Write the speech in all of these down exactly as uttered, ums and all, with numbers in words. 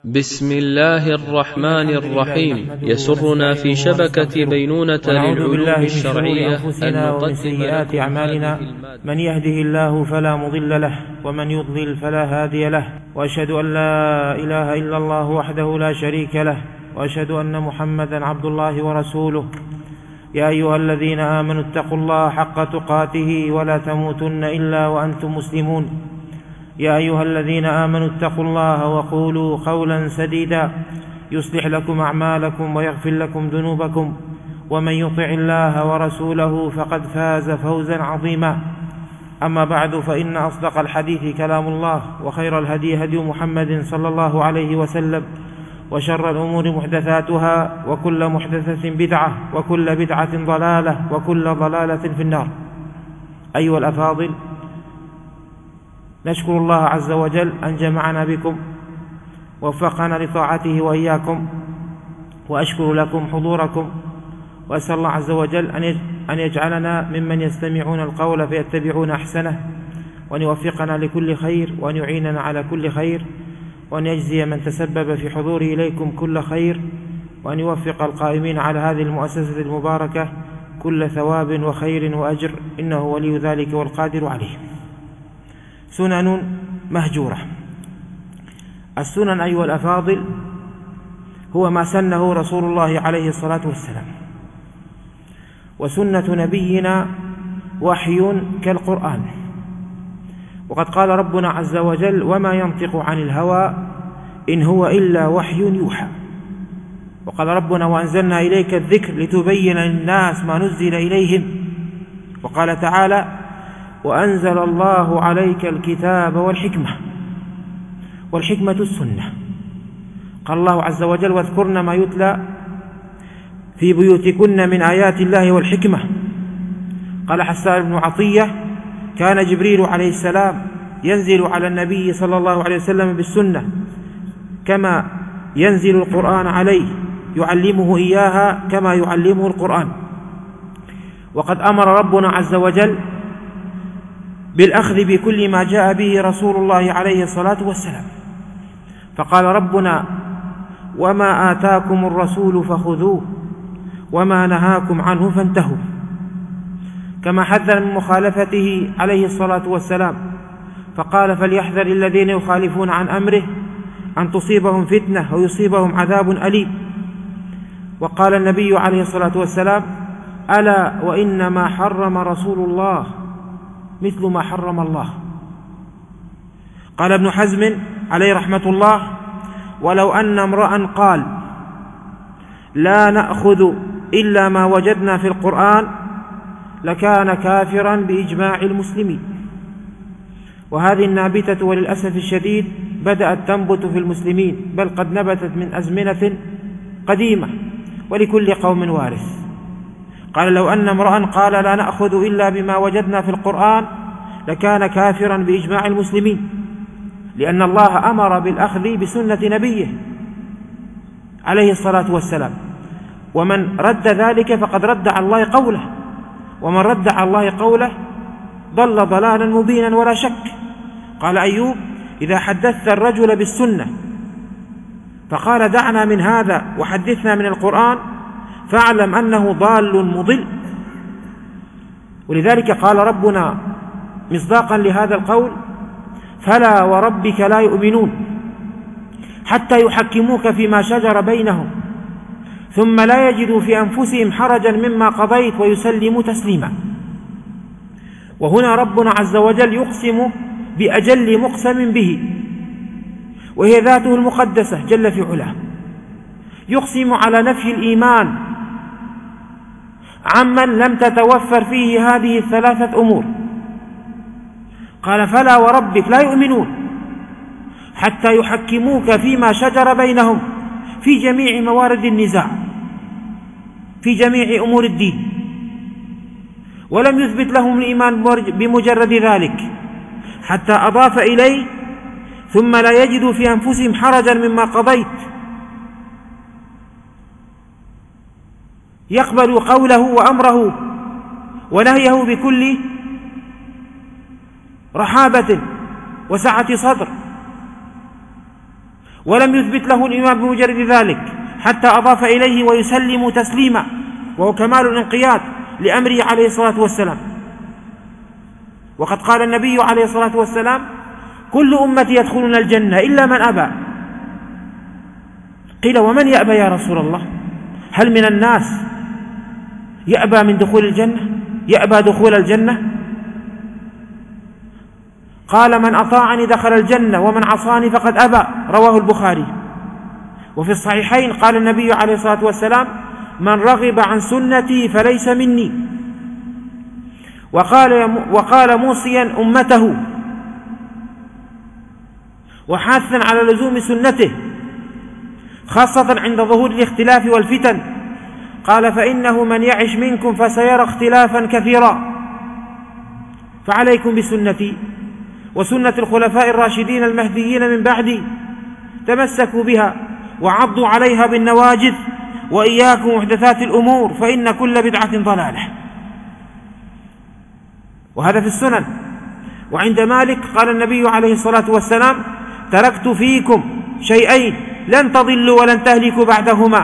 بسم الله الرحمن الرحيم. يسرنا في شبكة بينونة للعلوم الشرعية أن ومن سيئات أعمالنا من يهده الله فلا مضل له ومن يضلل فلا هادي له، وأشهد أن لا إله إلا الله وحده لا شريك له، وأشهد أن محمدا عبد الله ورسوله. يا أيها الذين آمنوا اتقوا الله حق تقاته ولا تموتن إلا وأنتم مسلمون. يا أيها الذين آمنوا اتقوا الله وقولوا قولا سديدا يصلح لكم أعمالكم ويغفر لكم ذنوبكم، ومن يطع الله ورسوله فقد فاز فوزا عظيما. أما بعد، فإن أصدق الحديث كلام الله، وخير الهدي هدي محمد صلى الله عليه وسلم، وشر الأمور محدثاتها، وكل محدثة بدعة، وكل بدعة ضلالة، وكل ضلالة في النار. أيها الأفاضل، نشكر الله عز وجل أن جمعنا بكم ووفقنا لطاعته وإياكم، وأشكر لكم حضوركم، وأسأل الله عز وجل أن يجعلنا ممن يستمعون القول فيتبعون أحسنه، وأن يوفقنا لكل خير، وأن يعيننا على كل خير، وأن يجزي من تسبب في حضوره إليكم كل خير، وأن يوفق القائمين على هذه المؤسسة المباركة كل ثواب وخير وأجر، إنه ولي ذلك والقادر عليه. سنن مهجورة. السنن أيها الأفاضل هو ما سنه رسول الله عليه الصلاة والسلام، وسنة نبينا وحي كالقرآن. وقد قال ربنا عز وجل: وما ينطق عن الهوى إن هو إلا وحي يوحى. وقال ربنا: وأنزلنا إليك الذكر لتبين للناس ما نزل إليهم. وقال تعالى: وأنزل الله عليك الكتاب والحكمة. والحكمة السنة. قال الله عز وجل: واذكرن ما يتلى في بيوتكن من آيات الله والحكمة. قال حسان بن عطية: كان جبريل عليه السلام ينزل على النبي صلى الله عليه وسلم بالسنة كما ينزل القرآن عليه، يعلمه إياها كما يعلمه القرآن. وقد أمر ربنا عز وجل بالأخذ بكل ما جاء به رسول الله عليه الصلاة والسلام، فقال ربنا: وما آتاكم الرسول فخذوه وما نهاكم عنه فانتهوا. كما حذر من مخالفته عليه الصلاة والسلام، فقال: فليحذر الذين يخالفون عن أمره أن تصيبهم فتنة ويصيبهم عذاب أليم. وقال النبي عليه الصلاة والسلام: ألا وإنما حرم رسول الله مثل ما حرم الله. قال ابن حزم عليه رحمة الله: ولو أن امرأ قال لا نأخذ إلا ما وجدنا في القرآن لكان كافرا بإجماع المسلمين. وهذه النابتة وللأسف الشديد بدأت تنبت في المسلمين، بل قد نبتت من أزمنة قديمة، ولكل قوم وارث. قال: لو أن امرأ قال لا نأخذ إلا بما وجدنا في القرآن لكان كافرا بإجماع المسلمين، لأن الله أمر بالأخذ بسنة نبيه عليه الصلاة والسلام، ومن رد ذلك فقد رد على الله قوله، ومن رد على الله قوله ضل ضلالا مبينا ولا شك. قال أيوب: إذا حدثت الرجل بالسنة فقال دعنا من هذا وحدثنا من القرآن فاعلم أنه ضال مضل. ولذلك قال ربنا مصداقا لهذا القول: فلا وربك لا يؤمنون حتى يحكموك فيما شجر بينهم ثم لا يجدوا في أنفسهم حرجا مما قضيت ويسلموا تسليما. وهنا ربنا عز وجل يقسم بأجل مقسم به، وهي ذاته المقدسة جل في علاه، يقسم على نفي الإيمان عمن لم تتوفر فيه هذه الثلاثة أمور. قال: فلا وربك لا يؤمنون حتى يحكموك فيما شجر بينهم في جميع موارد النزاع، في جميع أمور الدين، ولم يثبت لهم الإيمان بمجرد ذلك، حتى أضاف إليه: ثم لا يجدوا في أنفسهم حرجا مما قضيت، يقبل قوله وأمره ونهيه بكل رحابة وسعة صدر. ولم يثبت له الإيمان بمجرد ذلك حتى أضاف إليه ويسلم تسليما، وهو كمال الانقياد لأمره عليه الصلاة والسلام. وقد قال النبي عليه الصلاة والسلام: كل أمتي يدخلون الجنة إلا من أبى. قيل: ومن يأبى يا رسول الله؟ هل من الناس يأبى من دخول الجنة يأبى دخول الجنة؟ قال: من أطاعني دخل الجنة ومن عصاني فقد أبى، رواه البخاري. وفي الصحيحين قال النبي عليه الصلاة والسلام: من رغب عن سنتي فليس مني. وقال, وقال موصيا أمته وحاثا على لزوم سنته خاصة عند ظهور الاختلاف والفتن، قال: فإنه من يعش منكم فسيرى اختلافا كثيرا، فعليكم بسنتي وسنة الخلفاء الراشدين المهديين من بعدي، تمسكوا بها وعضوا عليها بالنواجذ، وإياكم محدثات الأمور فإن كل بدعة ضلالة. وهذا في السنن. وعند مالك قال النبي عليه الصلاة والسلام: تركت فيكم شيئين لن تضلوا ولن تهلكوا بعدهما،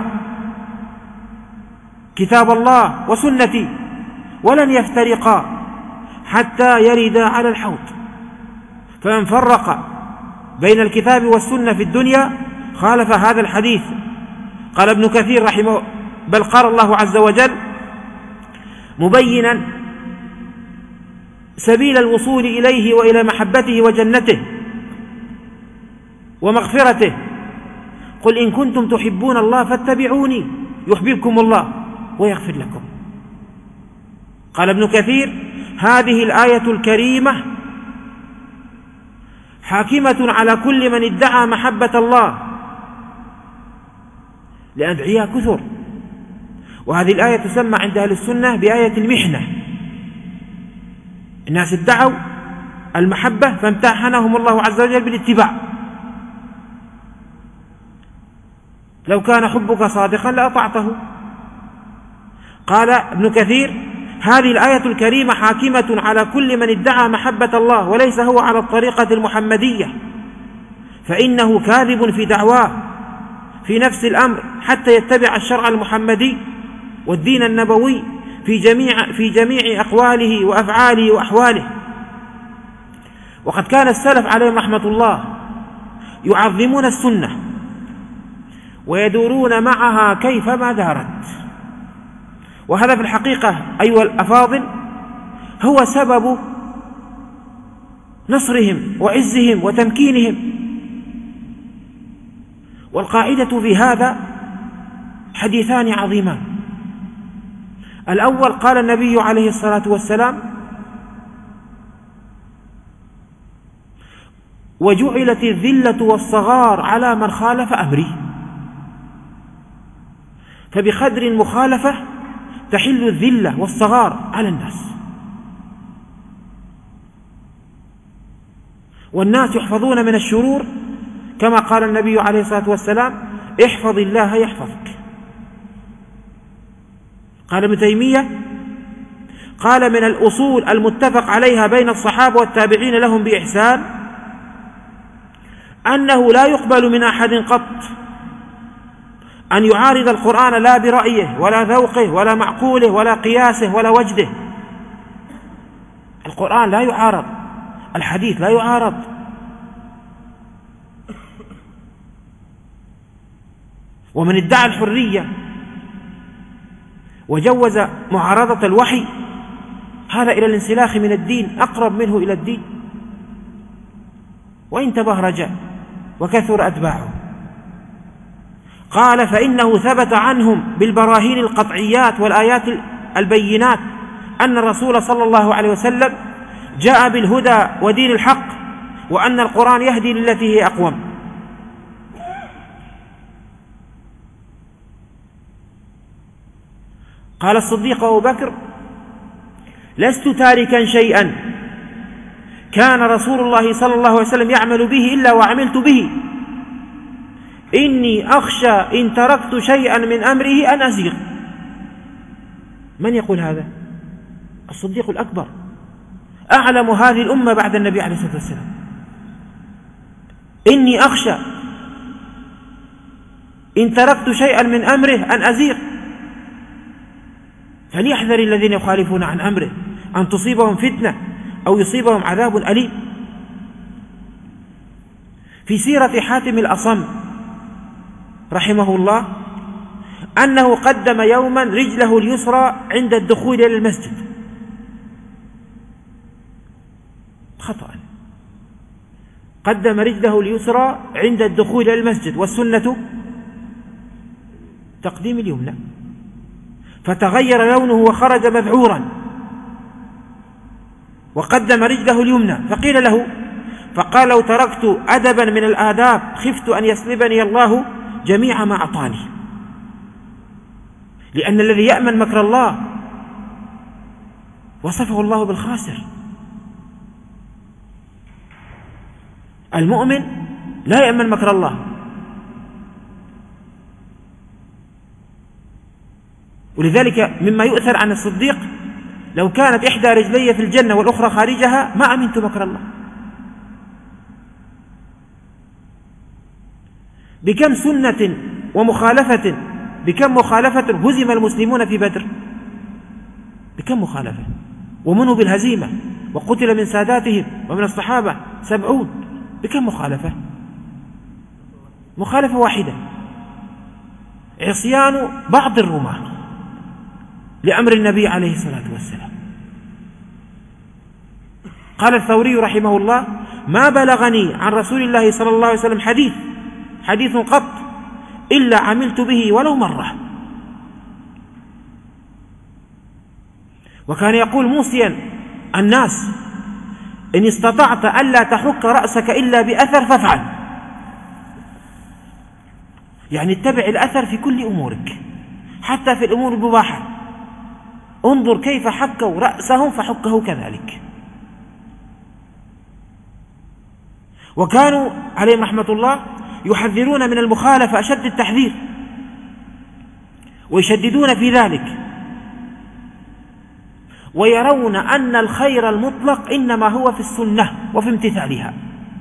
كتاب الله وسنتي، ولن يفترقا حتى يردا على الحوض. فمن فرق بين الكتاب والسنة في الدنيا خالف هذا الحديث. قال ابن كثير رحمه، بل قال الله عز وجل مبينا سبيل الوصول إليه وإلى محبته وجنته ومغفرته: قل إن كنتم تحبون الله فاتبعوني يحببكم الله ويغفر لكم. قال ابن كثير: هذه الآية الكريمة حاكمة على كل من ادعى محبة الله، لأدعياء كثر. وهذه الآية تسمى عند أهل السنة بآية المحنة. الناس ادعوا المحبة فامتحنهم الله عز وجل بالاتباع. لو كان حبك صادقا لأطعته. قال ابن كثير: هذه الآية الكريمة حاكمة على كل من ادعى محبة الله وليس هو على الطريقة المحمدية، فإنه كاذب في دعواه في نفس الأمر حتى يتبع الشرع المحمدي والدين النبوي في جميع, في جميع أقواله وأفعاله وأحواله. وقد كان السلف عليهم رحمة الله يعظمون السنة ويدورون معها كيفما دارت. وهذا في الحقيقة أيها الأفاضل هو سبب نصرهم وعزهم وتمكينهم. والقاعدة في هذا حديثان عظيمان. الأول قال النبي عليه الصلاة والسلام: وجعلت الذلة والصغار على من خالف أمري. فبقدر المخالفة تحل الذلة والصغار على الناس، والناس يحفظون من الشرور كما قال النبي عليه الصلاة والسلام: احفظ الله يحفظك. قال ابن تيمية: قال من الأصول المتفق عليها بين الصحابة والتابعين لهم بإحسان أنه لا يقبل من أحد قط أن يعارض القرآن لا برأيه ولا ذوقه ولا معقوله ولا قياسه ولا وجده. القرآن لا يعارض، الحديث لا يعارض. ومن ادعى الحرية وجوز معارضة الوحي هذا إلى الانسلاخ من الدين أقرب منه إلى الدين، وإن تبهرج وكثر أتباعه. قال: فإنه ثبت عنهم بالبراهين القطعيات والآيات البينات أن الرسول صلى الله عليه وسلم جاء بالهدى ودين الحق، وأن القرآن يهدي للتي هي أقوم. قال الصديق أبو بكر: لست تاركا شيئا كان رسول الله صلى الله عليه وسلم يعمل به إلا وعملت به، إني أخشى إن تركت شيئا من أمره أن أزيغ. من يقول هذا؟ الصديق الأكبر، أعلم هذه الأمة بعد النبي عليه الصلاة والسلام. إني أخشى إن تركت شيئا من أمره أن أزيغ. فليحذر الذين يخالفون عن أمره أن تصيبهم فتنة أو يصيبهم عذاب أليم. في سيرة حاتم الأصم رحمه الله أنه قدم يوما رجله اليسرى عند الدخول إلى المسجد خطأ، قدم رجله اليسرى عند الدخول إلى المسجد، والسنة تقديم اليمنى، فتغير لونه وخرج مذعورا وقدم رجله اليمنى، فقيل له فقال: لو تركت أدبا من الآداب خفت أن يسلبني الله جميع ما أعطاني. لأن الذي يأمن مكر الله وصفه الله بالخاسر. المؤمن لا يأمن مكر الله، ولذلك مما يؤثر عن الصديق: لو كانت إحدى رجلي في الجنة والأخرى خارجها ما أمنت مكر الله. بكم سنة ومخالفة بكم مخالفة هزم المسلمون في بدر، بكم مخالفة ومنوا بالهزيمة وقتل من ساداتهم ومن الصحابة سبعون، بكم مخالفة؟ مخالفة واحدة، عصيان بعض الرماة لأمر النبي عليه الصلاة والسلام. قال الثوري رحمه الله: ما بلغني عن رسول الله صلى الله عليه وسلم حديث حديث قط إلا عملت به ولو مرة. وكان يقول موصيا الناس: إن استطعت ألا تحك رأسك إلا بأثر فافعل. يعني اتبع الأثر في كل أمورك، حتى في الأمور المباحة. انظر كيف حكوا رأسهم فحكه كذلك. وكانوا عليهم رحمة الله يحذرون من المخالفة أشد التحذير، ويشددون في ذلك، ويرون أن الخير المطلق إنما هو في السنة وفي امتثالها.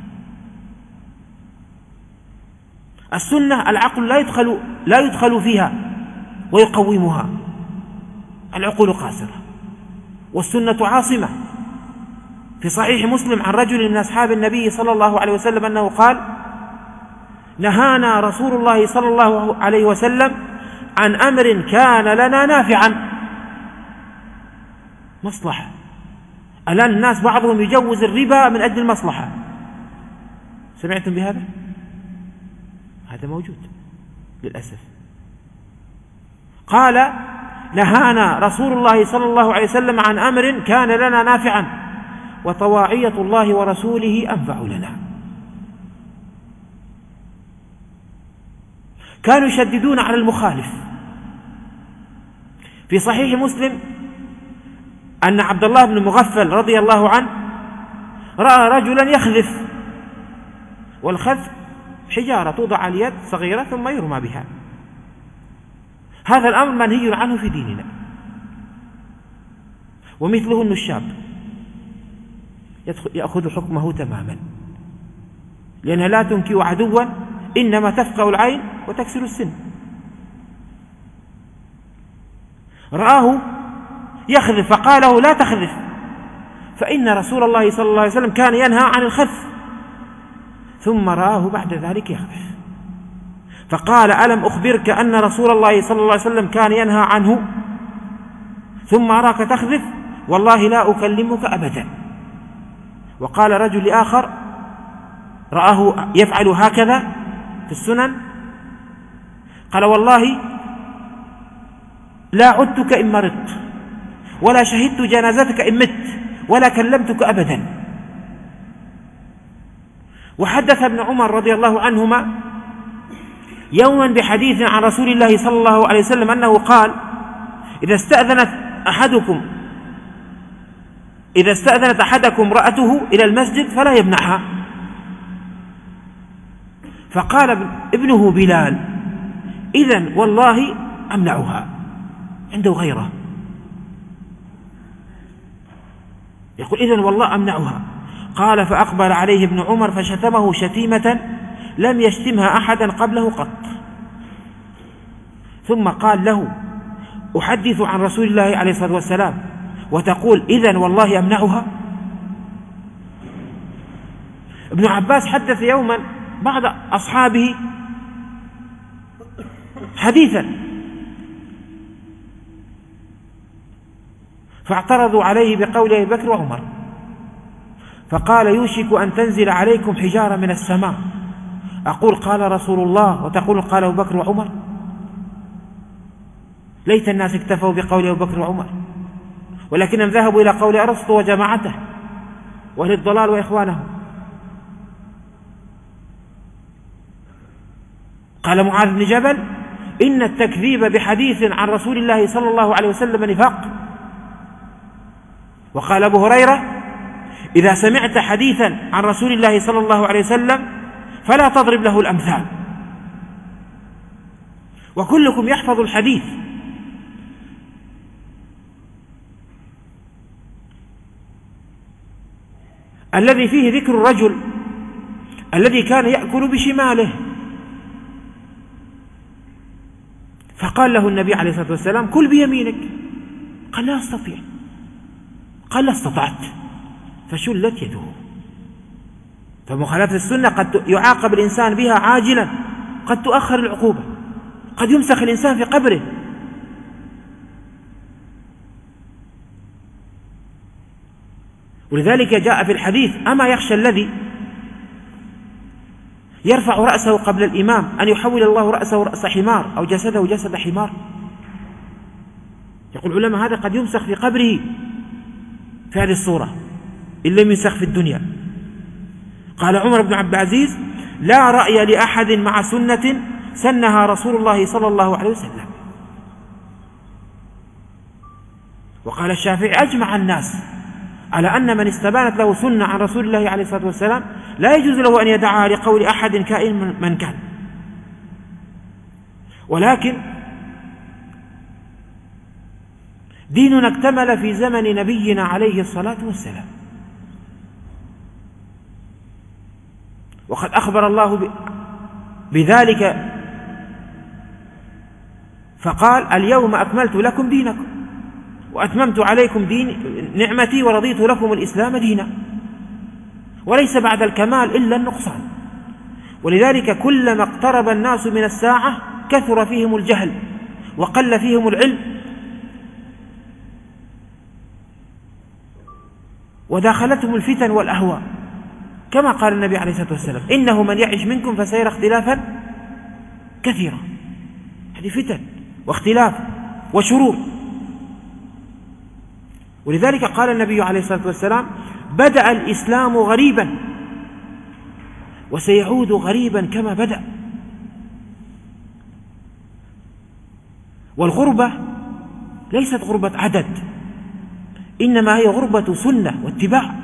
السنة العقل لا يدخل لا يدخل فيها ويقومها، العقول قاصرة، والسنة عاصمة. في صحيح مسلم عن رجل من أصحاب النبي صلى الله عليه وسلم أنه قال: نهانا رسول الله صلى الله عليه وسلم عن أمر كان لنا نافعا. مصلحة. الآن الناس بعضهم يجوز الربا من أجل المصلحة. سمعتم بهذا؟ هذا موجود للأسف. قال: نهانا رسول الله صلى الله عليه وسلم عن أمر كان لنا نافعا وطواعية الله ورسوله أنفع لنا. كانوا يشددون على المخالف. في صحيح مسلم أن عبد الله بن مغفل رضي الله عنه رأى رجلا يخذف، والخذف حجارة توضع على اليد صغيرة ثم يرمى بها. هذا الأمر منهي عنه في ديننا. ومثله النشاب يأخذ حكمه تماما، لأنها لا تنكي عدوا، إنما تفقع العين وتكسر السن. رآه يخذف فقال له: لا تخذف، فإن رسول الله صلى الله عليه وسلم كان ينهى عن الخذف. ثم رآه بعد ذلك يخذف فقال: ألم أخبرك أن رسول الله صلى الله عليه وسلم كان ينهى عنه ثم أراك تخذف؟ والله لا أكلمك أبدا. وقال رجل آخر رآه يفعل هكذا في السنن، قال: والله لا عدتك إن مرضت، ولا شهدت جنازتك إن مت، ولا كلمتك أبدا. وحدث ابن عمر رضي الله عنهما يوما بحديث عن رسول الله صلى الله عليه وسلم أنه قال: إذا استأذنت أحدكم إذا استأذنت أحدكم امرأته إلى المسجد فلا يمنعها. فقال ابنه بلال: إذن والله أمنعها، عنده غيره. يقول: إذن والله أمنعها. قال: فأقبل عليه ابن عمر فشتمه شتيمة لم يشتمها أحدا قبله قط. ثم قال له: أحدث عن رسول الله عليه الصلاة والسلام وتقول إذن والله أمنعها؟ ابن عباس حدث يوما بعض أصحابه حديثا فاعترضوا عليه بقول أبي بكر وعمر، فقال: يوشك أن تنزل عليكم حجارة من السماء، أقول قال رسول الله وتقول قال أبو بكر وعمر؟ ليت الناس اكتفوا بقول أبو بكر وعمر، ولكنهم ذهبوا إلى قول أرسطو وجماعته وأهل الضلال وإخوانهم. قال معاذ بن جبل: إن التكذيب بحديث عن رسول الله صلى الله عليه وسلم نفاق. وقال أبو هريرة: إذا سمعت حديثا عن رسول الله صلى الله عليه وسلم فلا تضرب له الأمثال. وكلكم يحفظ الحديث، الذي فيه ذكر الرجل الذي كان يأكل بشماله، فقال له النبي عليه الصلاة والسلام: كل بيمينك. قال: لا أستطيع. قال: لا استطعت، فشلت يده. فمخالفة السنة قد يعاقب الإنسان بها عاجلا، قد تؤخر العقوبة، قد يمسخ الإنسان في قبره. ولذلك جاء في الحديث: أما يخشى الذي يرفع رأسه قبل الإمام أن يحول الله رأسه رأس حمار أو جسده جسد حمار؟ يقول العلماء هذا قد يمسخ في قبره في هذه الصورة إن لم يمسخ في الدنيا. قال عمر بن عبد العزيز: لا رأي لأحد مع سنة سنها رسول الله صلى الله عليه وسلم. وقال الشافعي: أجمع الناس على أن من استبانت له سنة عن رسول الله عليه الصلاة والسلام لا يجوز له أن يدعها لقول أحد كائن من كان. ولكن ديننا اكتمل في زمن نبينا عليه الصلاة والسلام، وقد أخبر الله بذلك فقال: اليوم أكملت لكم دينكم وأتممت عليكم دين نعمتي ورضيت لكم الإسلام دينا. وليس بعد الكمال إلا النقصان. ولذلك كلما اقترب الناس من الساعة كثر فيهم الجهل وقل فيهم العلم وداخلتهم الفتن والأهواء، كما قال النبي عليه الصلاة والسلام: إنه من يعش منكم فسيرى اختلافا كثيرا. هذه فتن واختلاف وشرور. ولذلك قال النبي عليه الصلاة والسلام: بدأ الإسلام غريبا وسيعود غريبا كما بدأ. والغربة ليست غربة عدد، إنما هي غربة سنة واتباع.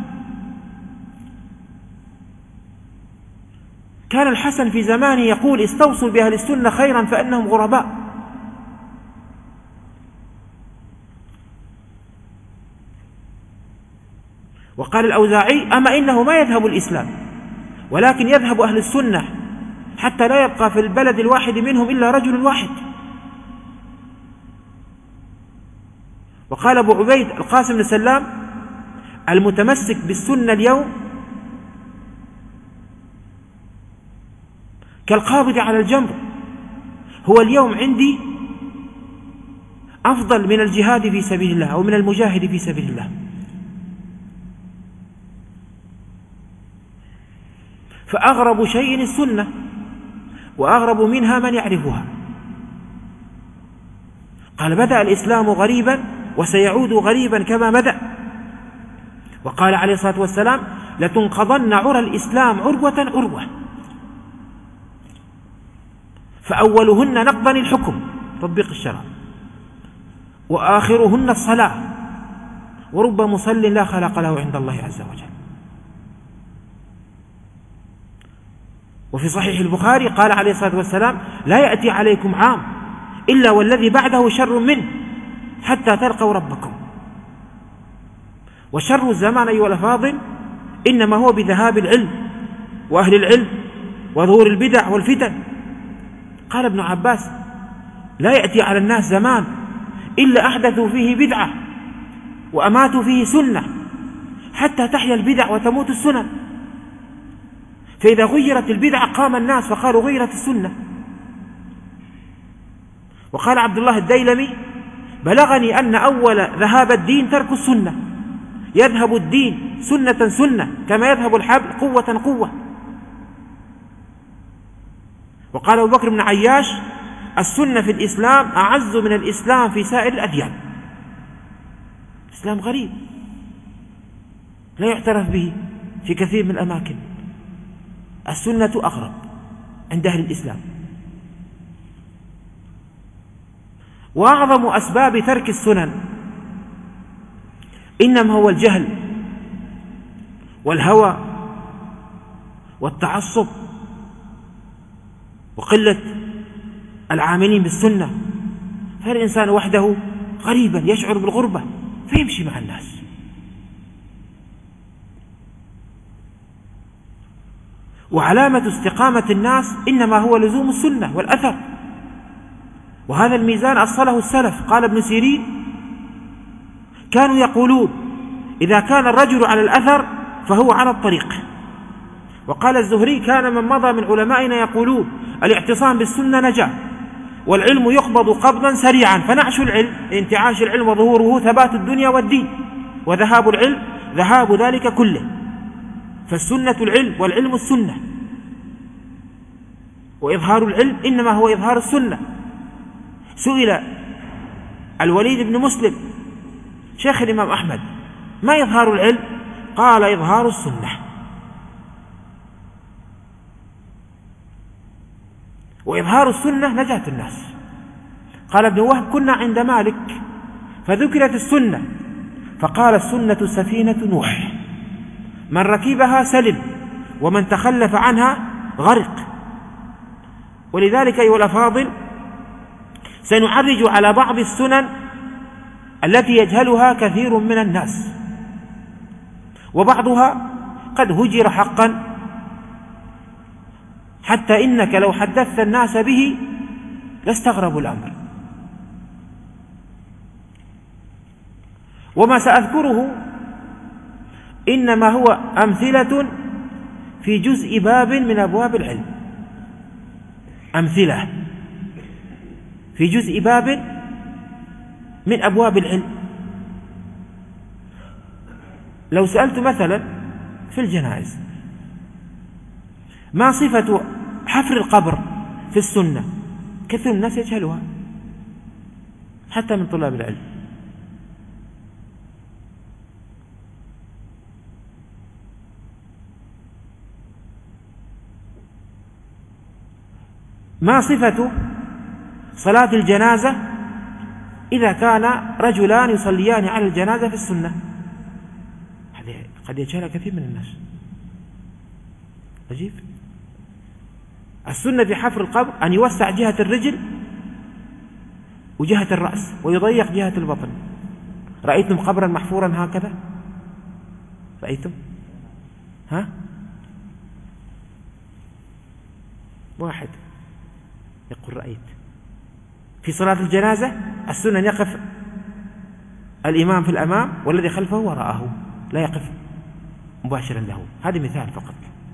كان الحسن في زمانه يقول: استوصوا بأهل السنة خيرا فإنهم غرباء. وقال الأوزاعي: أما إنه ما يذهب الإسلام ولكن يذهب أهل السنة حتى لا يبقى في البلد الواحد منهم إلا رجل واحد. وقال أبو عبيد القاسم بن سلام: المتمسك بالسنة اليوم كالقابض على الجمر، هو اليوم عندي أفضل من الجهاد في سبيل الله أو من المجاهد في سبيل الله. فأغرب شيء السنة، وأغرب منها من يعرفها. قال: بدأ الإسلام غريبا وسيعود غريبا كما بدأ. وقال عليه الصلاة والسلام: لتنقضن عرى الإسلام عروة عروة، فأولهن نقضا الحكم تطبيق الشرع، وآخرهن الصلاة، ورب مصل لا خلق له عند الله عز وجل. وفي صحيح البخاري قال عليه الصلاة والسلام: لا يأتي عليكم عام إلا والذي بعده شر منه حتى تلقوا ربكم. وشر الزمان أيها الأفاضل إنما هو بذهاب العلم وأهل العلم وظهور البدع والفتن. قال ابن عباس: لا يأتي على الناس زمان إلا أحدثوا فيه بدعة وأماتوا فيه سنة حتى تحيا البدع وتموت السنن. فإذا غيرت البدعة قام الناس فقالوا غيرت السنة. وقال عبد الله الديلمي: بلغني أن أول ذهاب الدين ترك السنة، يذهب الدين سنة سنة كما يذهب الحبل قوة قوة. وقال أبو بكر بن عياش: السنة في الإسلام أعز من الإسلام في سائر الأديان. الإسلام غريب لا يعترف به في كثير من الأماكن، السنة أغرب عند أهل الإسلام. وأعظم أسباب ترك السنن إنما هو الجهل والهوى والتعصب وقلة العاملين بالسنة. فالإنسان وحده غريبا يشعر بالغربة فيمشي مع الناس. وعلامة استقامة الناس إنما هو لزوم السنة والأثر، وهذا الميزان أصله السلف. قال ابن سيرين: كانوا يقولون إذا كان الرجل على الأثر فهو على الطريق. وقال الزهري: كان من مضى من علمائنا يقولون الاعتصام بالسنة نجاة، والعلم يقبض قبضا سريعا، فنعش العلم انتعاش العلم وظهوره ثبات الدنيا والدين، وذهاب العلم ذهاب ذلك كله. فالسنة العلم والعلم السنة، وإظهار العلم إنما هو إظهار السنة. سئل الوليد بن مسلم شيخ الإمام أحمد: ما إظهار العلم؟ قال: إظهار السنة. وإظهار السنة نجاة الناس. قال ابن وهب: كنا عند مالك فذكرت السنة فقال: السنة سفينة نوح، من ركبها سلم ومن تخلف عنها غرق. ولذلك أيها الأفاضل سنعرج على بعض السنن التي يجهلها كثير من الناس، وبعضها قد هجر حقا، حتى إنك لو حدثت الناس به لاستغربوا الأمر. وما سأذكره إنما هو أمثلة في جزء باب من أبواب العلم، أمثلة في جزء باب من أبواب العلم. لو سألت مثلا في الجنائز: ما صفة حفر القبر في السنة؟ كثير من الناس يجهلها حتى من طلاب العلم. ما صفة صلاة الجنازة إذا كان رجلان يصليان على الجنازة في السنة؟ هذه قد يجهلها كثير من الناس. عجيب. السنة في حفر القبر أن يوسع جهة الرجل وجهة الرأس ويضيق جهة البطن. رأيتم قبرا محفورا هكذا؟ رأيتم؟ ها؟ واحد يقول رأيت. في صلاة الجنازة السنة أن يقف الإمام في الأمام والذي خلفه وراءه، لا يقف مباشرا له. هذا مثال فقط.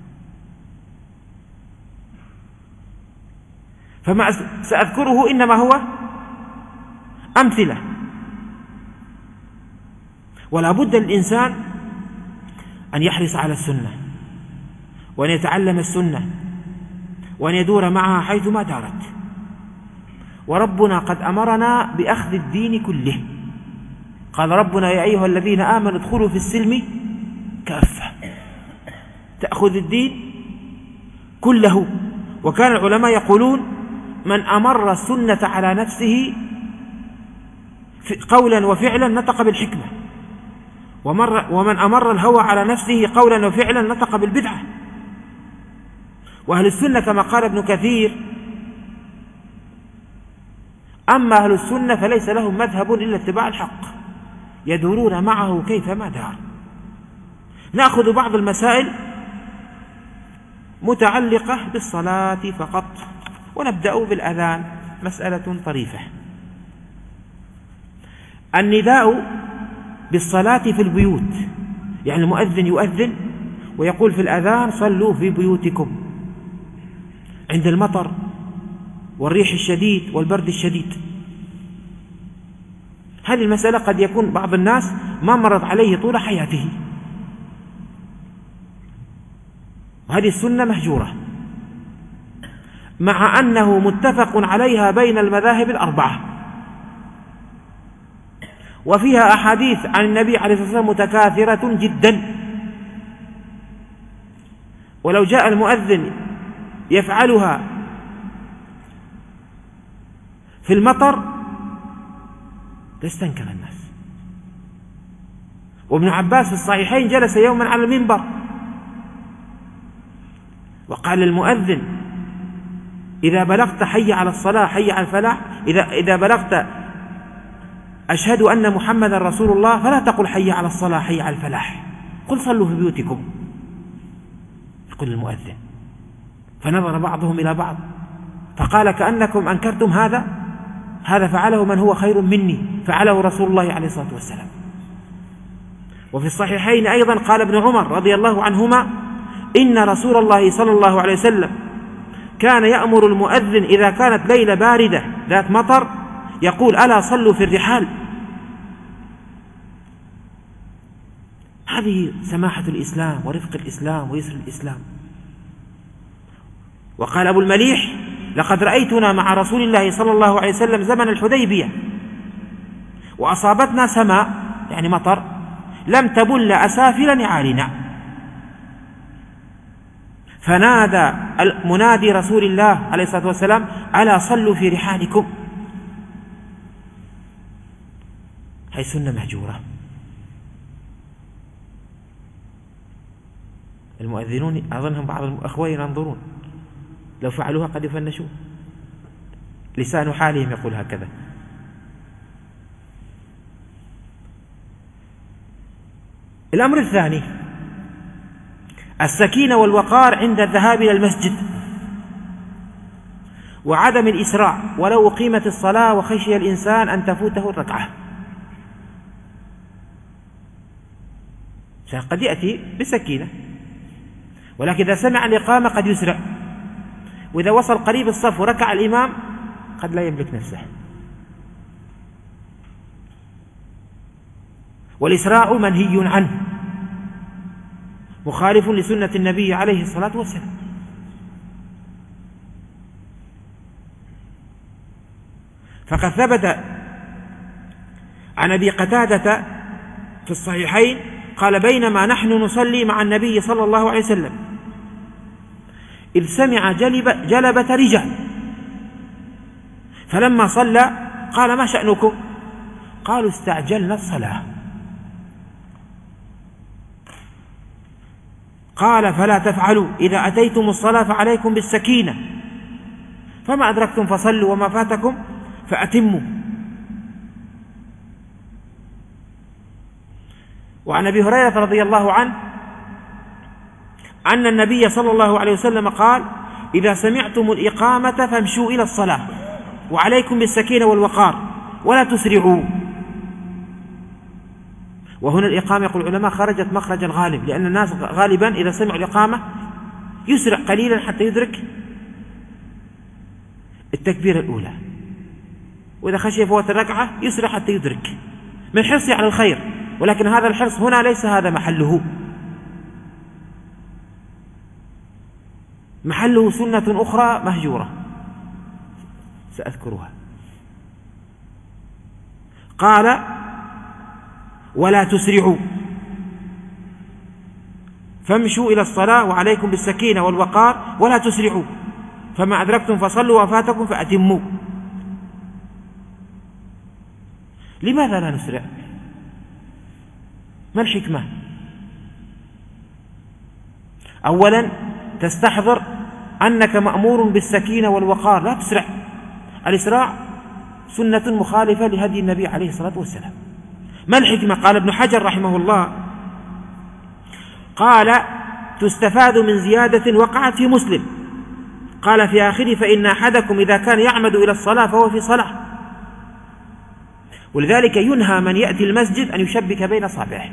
فما سأذكره إنما هو أمثلة. ولا بد للإنسان أن يحرص على السنة وأن يتعلم السنة وأن يدور معها حيثما دارت. وربنا قد أمرنا بأخذ الدين كله. قال ربنا: يا أيها الذين آمنوا ادخلوا في السلم كافة. تأخذ الدين كله. وكان العلماء يقولون: من أمر السنة على نفسه قولا وفعلا نطق بالحكمة، ومن أمر الهوى على نفسه قولا وفعلا نطق بالبدعة. وأهل السنة كما قال ابن كثير: أما أهل السنة فليس لهم مذهب إلا اتباع الحق، يدورون معه كيفما دار. نأخذ بعض المسائل متعلقة بالصلاة فقط، ونبدأ بالأذان مسألة طريفة. النداء بالصلاة في البيوت، يعني المؤذن يؤذن ويقول في الأذان صلوا في بيوتكم عند المطر والريح الشديد والبرد الشديد. هذه المسألة قد يكون بعض الناس ما مرت عليه طول حياته، وهذه السنة مهجورة، مع أنه متفق عليها بين المذاهب الأربعة، وفيها أحاديث عن النبي عليه الصلاة والسلام متكاثرة جدا. ولو جاء المؤذن يفعلها في المطر لاستنكر الناس. وابن عباس في الصحيحين جلس يوما على المنبر وقال للمؤذن: إذا بلغت حي على الصلاة حي على الفلاح، إذا, إذا بلغت أشهد أن محمدا رسول الله فلا تقل حي على الصلاة حي على الفلاح، قل صلوا في بيوتكم، يقول المؤذن. فنظر بعضهم إلى بعض فقال: كأنكم أنكرتم هذا، هذا فعله من هو خير مني، فعله رسول الله عليه الصلاة والسلام. وفي الصحيحين أيضا قال ابن عمر رضي الله عنهما: إن رسول الله صلى الله عليه وسلم كان يأمر المؤذن إذا كانت ليلة باردة ذات مطر يقول: ألا صلوا في الرحال. هذه سماحة الإسلام ورفق الإسلام ويسر الإسلام. وقال أبو المليح: لقد رأيتنا مع رسول الله صلى الله عليه وسلم زمن الحديبية وأصابتنا سماء، يعني مطر، لم تبل أسافل نعالنا، فنادى منادي رسول الله عليه الصلاة والسلام: ألا صلوا في رحالكم. هذه سنة مهجورة. المؤذنون أظنهم بعض الأخوة ينظرون، لو فعلوها قد يفنشوا، لسان حالهم يقول هكذا. الأمر الثاني السكينة والوقار عند الذهاب إلى المسجد، وعدم الإسراع ولو أقيمت الصلاة وخشي الإنسان أن تفوته الركعة. قد يأتي بسكينة، ولكن إذا سمع الإقامة قد يسرع، وإذا وصل قريب الصف وركع الإمام قد لا يملك نفسه. والإسراع منهي عنه، مخالف لسنة النبي عليه الصلاة والسلام. فقد ثبت عن أبي قتادة في الصحيحين قال: بينما نحن نصلي مع النبي صلى الله عليه وسلم إذ سمع جلب جلبة رجال، فلما صلى قال: ما شأنكم؟ قالوا: استعجلنا الصلاة. قال: فلا تفعلوا، إذا أتيتم الصلاة فعليكم بالسكينة، فما أدركتم فصلوا وما فاتكم فأتموا. وعن أبي هريرة رضي الله عنه أن النبي صلى الله عليه وسلم قال: إذا سمعتم الإقامة فامشوا إلى الصلاة وعليكم بالسكينة والوقار ولا تسرعوا. وهنا الإقامة يقول العلماء خرجت مخرج الغالب، لأن الناس غالبا إذا سمعوا الإقامة يسرع قليلا حتى يدرك التكبيرة الأولى، وإذا خشي فوات الركعة يسرع حتى يدرك، من حرصه على الخير. ولكن هذا الحرص هنا ليس هذا محله، محله سنة أخرى مهجورة سأذكرها. قال: ولا تسرعوا، فامشوا إلى الصلاة وعليكم بالسكينة والوقار ولا تسرعوا، فما أدركتم فصلوا وفاتكم فأتموا. لماذا لا نسرع؟ ما الحكمة؟ أولا تستحضر أنك مأمور بالسكينة والوقار، لا تسرع. الإسراع سنة مخالفة لهدي النبي عليه الصلاة والسلام. ما الحكمة؟ قال ابن حجر رحمه الله، قال: تستفاد من زيادة وقعت في مسلم قال في آخره فإن أحدكم إذا كان يعمد إلى الصلاة فهو في صلاة. ولذلك ينهى من يأتي المسجد أن يشبك بين أصابعه.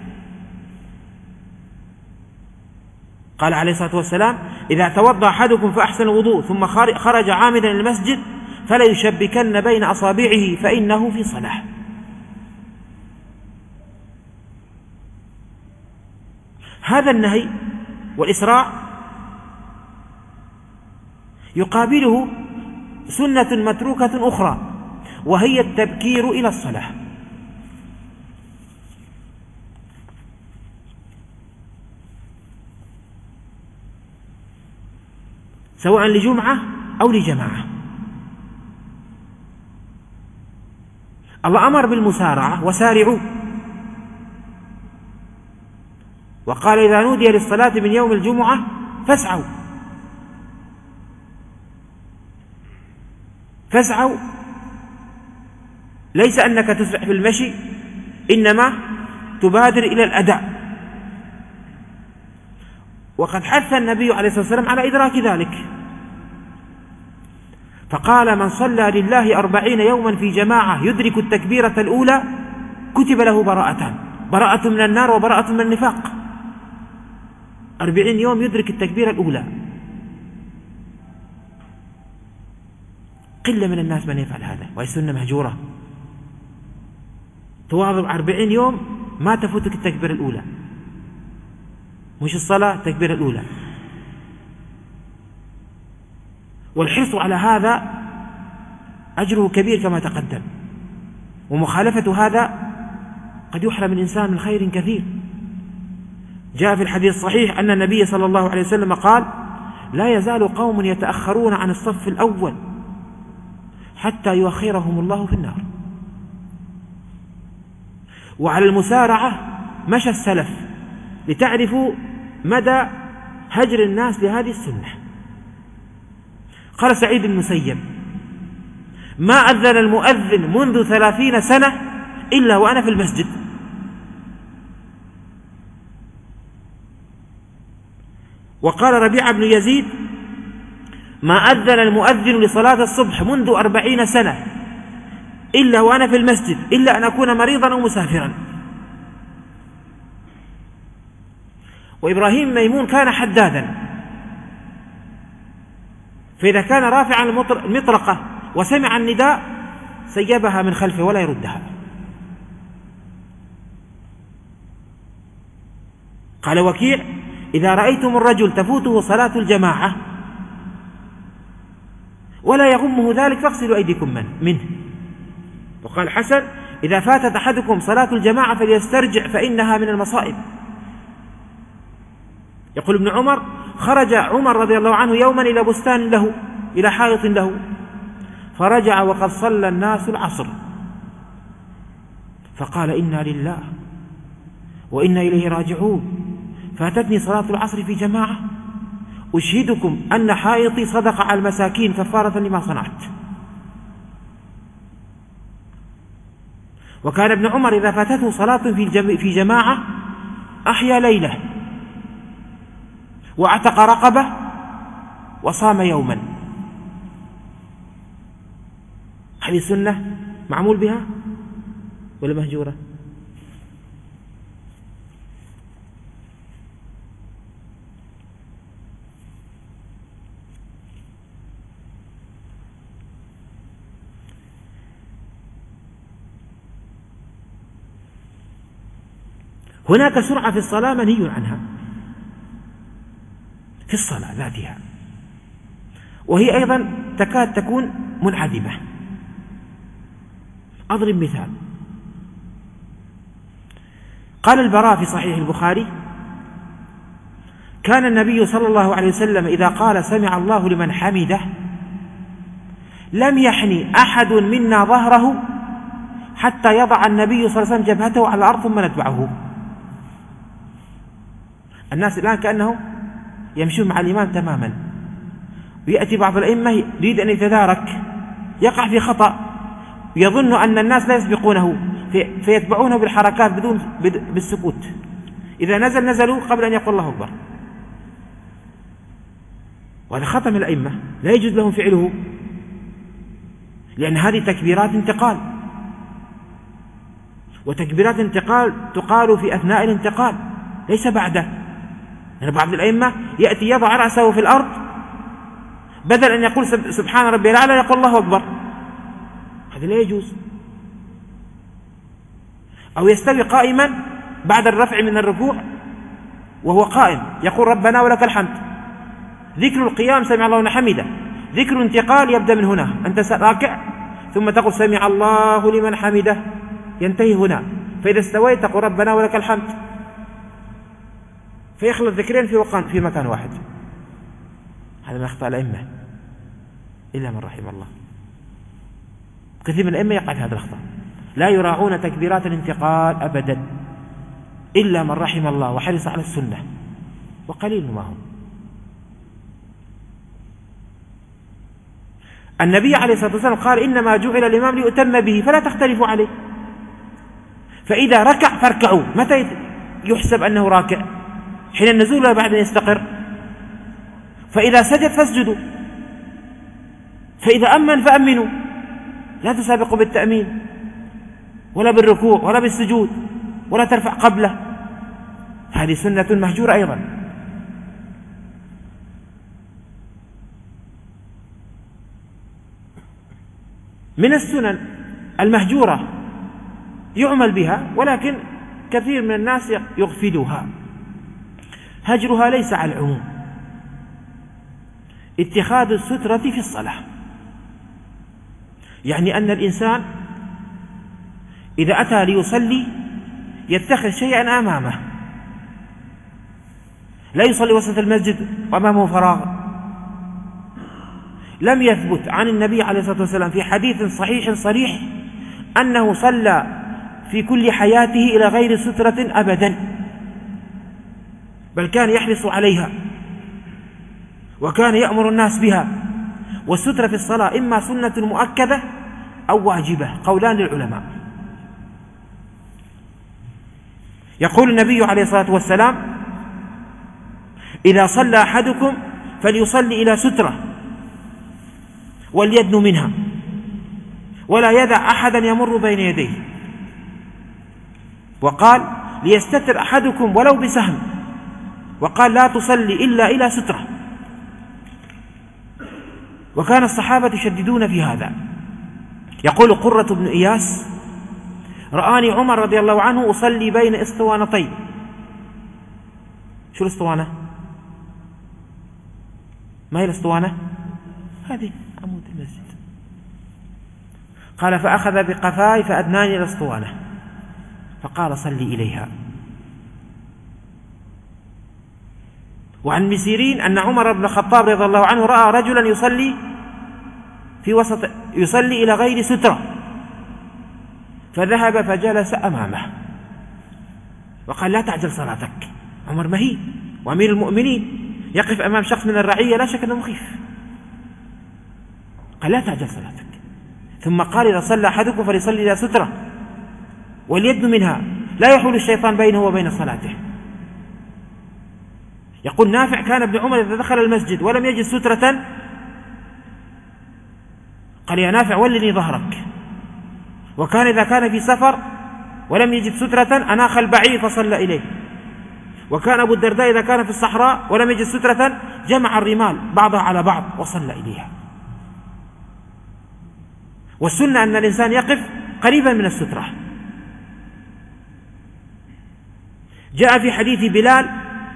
قال عليه الصلاة والسلام إذا توضأ أحدكم فأحسن الوضوء ثم خرج عامدا إلى المسجد فلا يشبكن بين أصابعه فإنه في صلاة. هذا النهي والإسراع يقابله سنة متروكة أخرى وهي التبكير إلى الصلاة. سواء لجمعة أو لجماعة. الله أمر بالمسارعة وسارعوا، وقال إذا نودي للصلاة من يوم الجمعة فاسعوا فاسعوا ليس أنك تسرع في المشي، إنما تبادر إلى الأداء. وقد حث النبي عليه الصلاة والسلام على إدراك ذلك، فقال من صلى لله أربعين يوما في جماعة يدرك التكبيرة الأولى كتب له براءتان، براءة من النار وبراءة من النفاق. أربعين يوم يدرك التكبيرة الأولى. قلة من الناس من يفعل هذا، وهي سنة مهجورة. تواظب أربعين يوم ما تفوتك التكبيرة الأولى، مش الصلاة، التكبيرة الأولى. والحرص على هذا أجره كبير كما تقدم، ومخالفة هذا قد يحرم الإنسان من خير كثير. جاء في الحديث الصحيح أن النبي صلى الله عليه وسلم قال لا يزال قوم يتأخرون عن الصف الأول حتى يؤخرهم الله في النار. وعلى المسارعة مشى السلف لتعرفوا مدى هجر الناس لهذه السنة. قال سعيد بن المسيب ما أذن المؤذن منذ ثلاثين سنة إلا وأنا في المسجد. وقال ربيعة بن يزيد ما أذن المؤذن لصلاة الصبح منذ أربعين سنة إلا وأنا في المسجد إلا أن أكون مريضا أو مسافرا. وإبراهيم ميمون كان حدادا، فإذا كان رافعا المطرقة وسمع النداء سيبها من خلفه ولا يردها. قال وكيع إذا رأيتم الرجل تفوته صلاة الجماعة ولا يغمه ذلك فاغسلوا أيديكم منه. وقال حسن إذا فاتت أحدكم صلاة الجماعة فليسترجع فإنها من المصائب. يقول ابن عمر خرج عمر رضي الله عنه يوما إلى بستان له، إلى حائط له، فرجع وقد صلى الناس العصر، فقال إنا لله وإنا إليه راجعون، فاتتني صلاة العصر في جماعة، أشهدكم أن حائطي صدق على المساكين كفارة لما صنعت. وكان ابن عمر إذا فاتته صلاة في جماعة أحيا ليلة واعتق رقبة وصام يوما. هذه سنة معمول بها ولا مهجورة؟ هناك سرعة في الصلاة منهي عنها في الصلاة ذاتها، وهي أيضا تكاد تكون منعدمة. أضرب مثال. قال البراء في صحيح البخاري كان النبي صلى الله عليه وسلم إذا قال سمع الله لمن حمده لم يحني أحد منا ظهره حتى يضع النبي صلى الله عليه وسلم جبهته على الأرض ثم نتبعه. الناس الآن كأنهم يمشون مع الإمام تماما، ويأتي بعض الأئمة يريد أن يتدارك، يقع في خطأ، يظن أن الناس لا يسبقونه فيتبعونه بالحركات بدون بالسكوت. إذا نزل نزلوا قبل أن يقول الله أكبر. وهذا خطأ من الأئمة، لا يجوز لهم فعله، لأن هذه تكبيرات انتقال، وتكبيرات انتقال تقال في أثناء الانتقال ليس بعده. يعني بعض الأئمة يأتي يضع رأسه في الأرض بدل أن يقول سبحان ربي الأعلى يقول الله أكبر، هذا لا يجوز. أو يستوي قائما بعد الرفع من الركوع وهو قائم يقول ربنا ولك الحمد. ذكر القيام سمع الله لمن حمده، ذكر الانتقال يبدأ من هنا، أنت راكع ثم تقول سمع الله لمن حمده، ينتهي هنا، فإذا استويت تقول ربنا ولك الحمد، فيخلط الذكرين في وقان في مكان واحد. هذا من أخطاء الأئمة إلا من رحم الله. كثير من الأئمة يقع في هذا الأخطاء، لا يراعون تكبيرات الانتقال أبدا إلا من رحم الله وحرص على السنة، وقليل ما هم. النبي عليه الصلاة والسلام قال إنما جعل الإمام ليؤتم به فلا تختلفوا عليه، فإذا ركع فاركعوا. متى يحسب أنه راكع؟ حين النزول ولا بعد أن يستقر؟ فإذا سجد فاسجدوا، فإذا أمن فأمنوا، لا تسابقوا بالتأمين ولا بالركوع ولا بالسجود ولا ترفع قبله، هذه سنة مهجورة أيضا. من السنن المهجورة يعمل بها ولكن كثير من الناس يغفلها، هجرها ليس على العموم. اتخاذ السترة في الصلاة، يعني أن الإنسان إذا أتى ليصلي يتخذ شيئا أمامه، لا يصلي وسط المسجد وأمامه فراغ. لم يثبت عن النبي عليه الصلاة والسلام في حديث صحيح صريح أنه صلى في كل حياته إلى غير سترة أبدا، بل كان يحرص عليها وكان يأمر الناس بها. والسترة في الصلاة إما سنة مؤكدة أو واجبة، قولان للعلماء. يقول النبي عليه الصلاة والسلام إذا صلى أحدكم فليصلي إلى سترة وليدن منها ولا يدع أحدا يمر بين يديه. وقال ليستتر أحدكم ولو بسهم، وقال لا تصلي إلا إلى سترة. وكان الصحابة يشددون في هذا. يقول قرة بن إياس رآني عمر رضي الله عنه أصلي بين اسطوانتين. شو الاسطوانة؟ ما هي الاسطوانة؟ هذه عمود المسجد. قال فأخذ بقفاي فأدناني إلى الاسطوانة فقال صلي إليها. وعن مسيرين أن عمر بن الخطاب رضي الله عنه رأى رجلا يصلي في وسط يصلي إلى غير سترة فذهب فجلس أمامه وقال لا تعجل صلاتك. عمر مهيب وأمير المؤمنين يقف أمام شخص من الرعية لا شك أنه مخيف، قال لا تعجل صلاتك. ثم قال إذا صلى أحدكم فليصلي إلى سترة وليدن منها لا يحول الشيطان بينه وبين صلاته. يقول نافع كان ابن عمر إذا دخل المسجد ولم يجد سترة قال يا نافع ولني ظهرك. وكان إذا كان في سفر ولم يجد سترة أناخ البعير فصلى إليه. وكان أبو الدرداء إذا كان في الصحراء ولم يجد سترة جمع الرمال بعضها على بعض وصلى إليها. والسنة أن الإنسان يقف قريبا من السترة. جاء في حديث بلال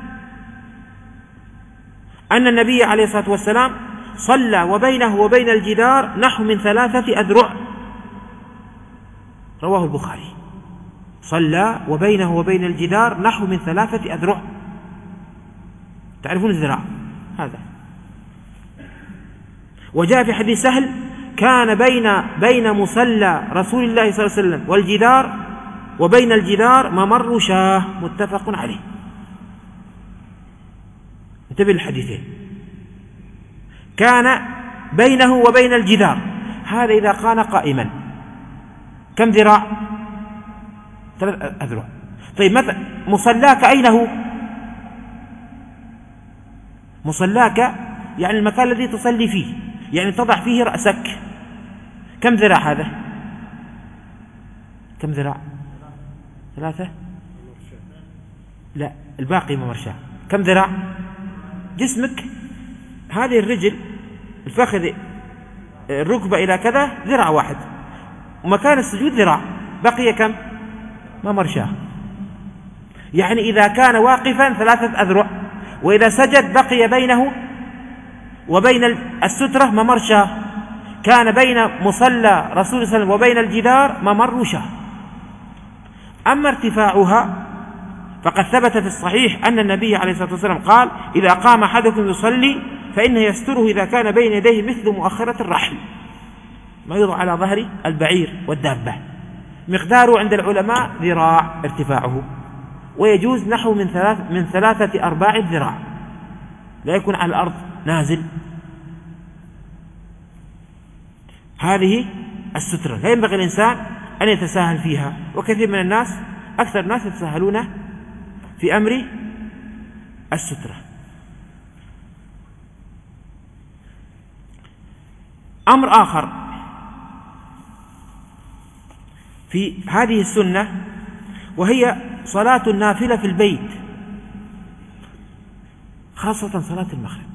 أن النبي عليه الصلاة والسلام صلى وبينه وبين الجدار نحو من ثلاثة أذرع، رواه البخاري. صلى وبينه وبين الجدار نحو من ثلاثة أذرع، تعرفون الذراع هذا. وجاء في حديث سهل كان بين بين مصلى رسول الله صلى الله عليه وسلم والجدار وبين الجدار ممر شاه، متفق عليه. انتبه الحديثين، كان بينه وبين الجدار، هذا إذا كان قائما كم ذراع؟ ثلاث أذرع. طيب مثلا مصلاك أين هو؟ مصلاك يعني المكان الذي تصلي فيه، يعني تضع فيه رأسك. كم ذراع هذا؟ كم ذراع؟ ثلاثة؟ لا، الباقي ممرشاه. كم ذراع؟ جسمك هذه الرجل، الفخذ، الركبة إلى كذا ذراع واحد، ومكان السجود ذراع، بقي كم؟ ممرشاه. يعني إذا كان واقفا ثلاثة أذرع، وإذا سجد بقي بينه وبين السترة ممرشاه، كان بين مصلى رسول الله صلى الله عليه وسلم وبين الجدار ممر شاه. أما ارتفاعها فقد ثبت في الصحيح أن النبي عليه الصلاة والسلام قال: إذا قام أحدكم يصلي فإنه يستره إذا كان بين يديه مثل مؤخرة الرحل، ما يوضع على ظهر البعير والدابة. مقداره عند العلماء ذراع ارتفاعه، ويجوز نحو من ثلاث من ثلاثة أرباع الذراع، لا يكون على الأرض نازل. هذه السترة لا ينبغي الإنسان أن يتساهل فيها، وكثير من الناس، أكثر الناس يتساهلون في أمر السترة. أمر آخر في هذه السنة، وهي صلاة النافلة في البيت، خاصة صلاة المغرب.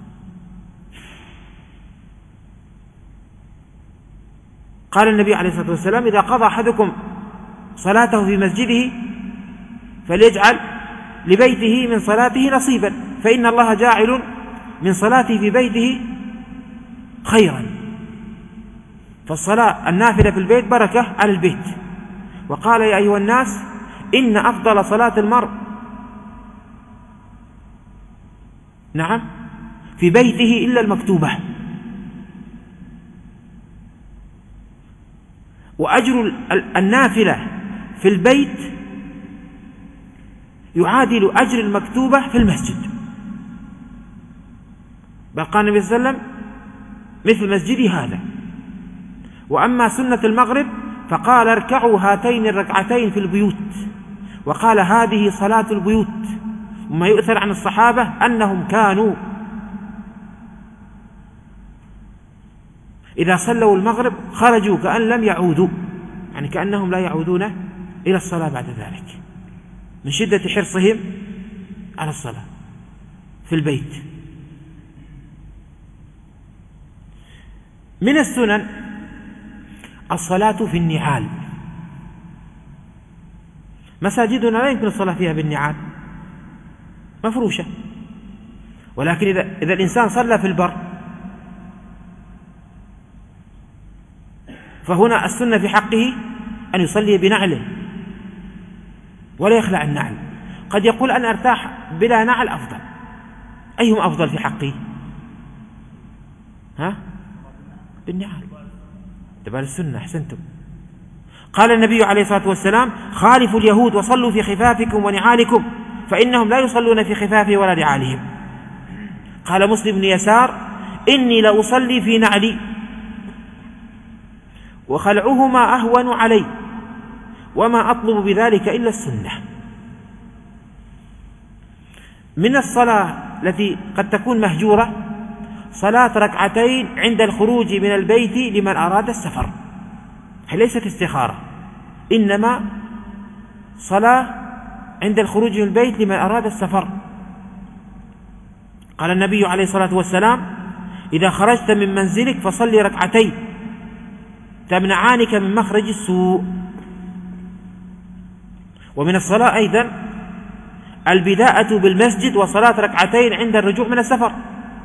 قال النبي عليه الصلاة والسلام: إذا قضى أحدكم صلاته في مسجده فليجعل لبيته من صلاته نصيبا، فإن الله جاعل من صلاته في بيته خيرا. فالصلاة النافلة في البيت بركة على البيت. وقال: يا أيها الناس، إن أفضل صلاة المرء نعم في بيته إلا المكتوبة، وأجر النافلة في البيت يعادل أجر المكتوبة في المسجد. بل قال النبي صلى الله عليه وسلم: مثل مسجدي هذا. وأما سنة المغرب فقال: اركعوا هاتين الركعتين في البيوت، وقال: هذه صلاة البيوت. وما يؤثر عن الصحابة أنهم كانوا إذا صلوا المغرب خرجوا كأن لم يعودوا، يعني كأنهم لا يعودون إلى الصلاة بعد ذلك، من شدة حرصهم على الصلاة في البيت. من السنن الصلاة في النعال. مساجدنا لا يمكن الصلاة فيها بالنعال، مفروشة، ولكن إذا, إذا الإنسان صلى في البر فهنا السنة في حقه أن يصلي بنعله ولا يخلع النعل. قد يقول: أنا أرتاح بلا نعل أفضل. أيهم أفضل في حقه؟ ها؟ بالنعال، تبع السنة. أحسنتم. قال النبي عليه الصلاة والسلام: خالفوا اليهود وصلوا في خفافكم ونعالكم، فإنهم لا يصلون في خفافه ولا نعالهم. قال مسلم بن يسار: إني لأصلي في نعلي وخلعهما أهون علي، وما أطلب بذلك إلا السنة. من الصلاة التي قد تكون مهجورة صلاة ركعتين عند الخروج من البيت لمن أراد السفر، هي ليست استخارة، إنما صلاة عند الخروج من البيت لمن أراد السفر. قال النبي عليه الصلاة والسلام: إذا خرجت من منزلك فصلي ركعتين تمنعانك من مخرج السوء. ومن الصلاة أيضا البداءة بالمسجد وصلاة ركعتين عند الرجوع من السفر،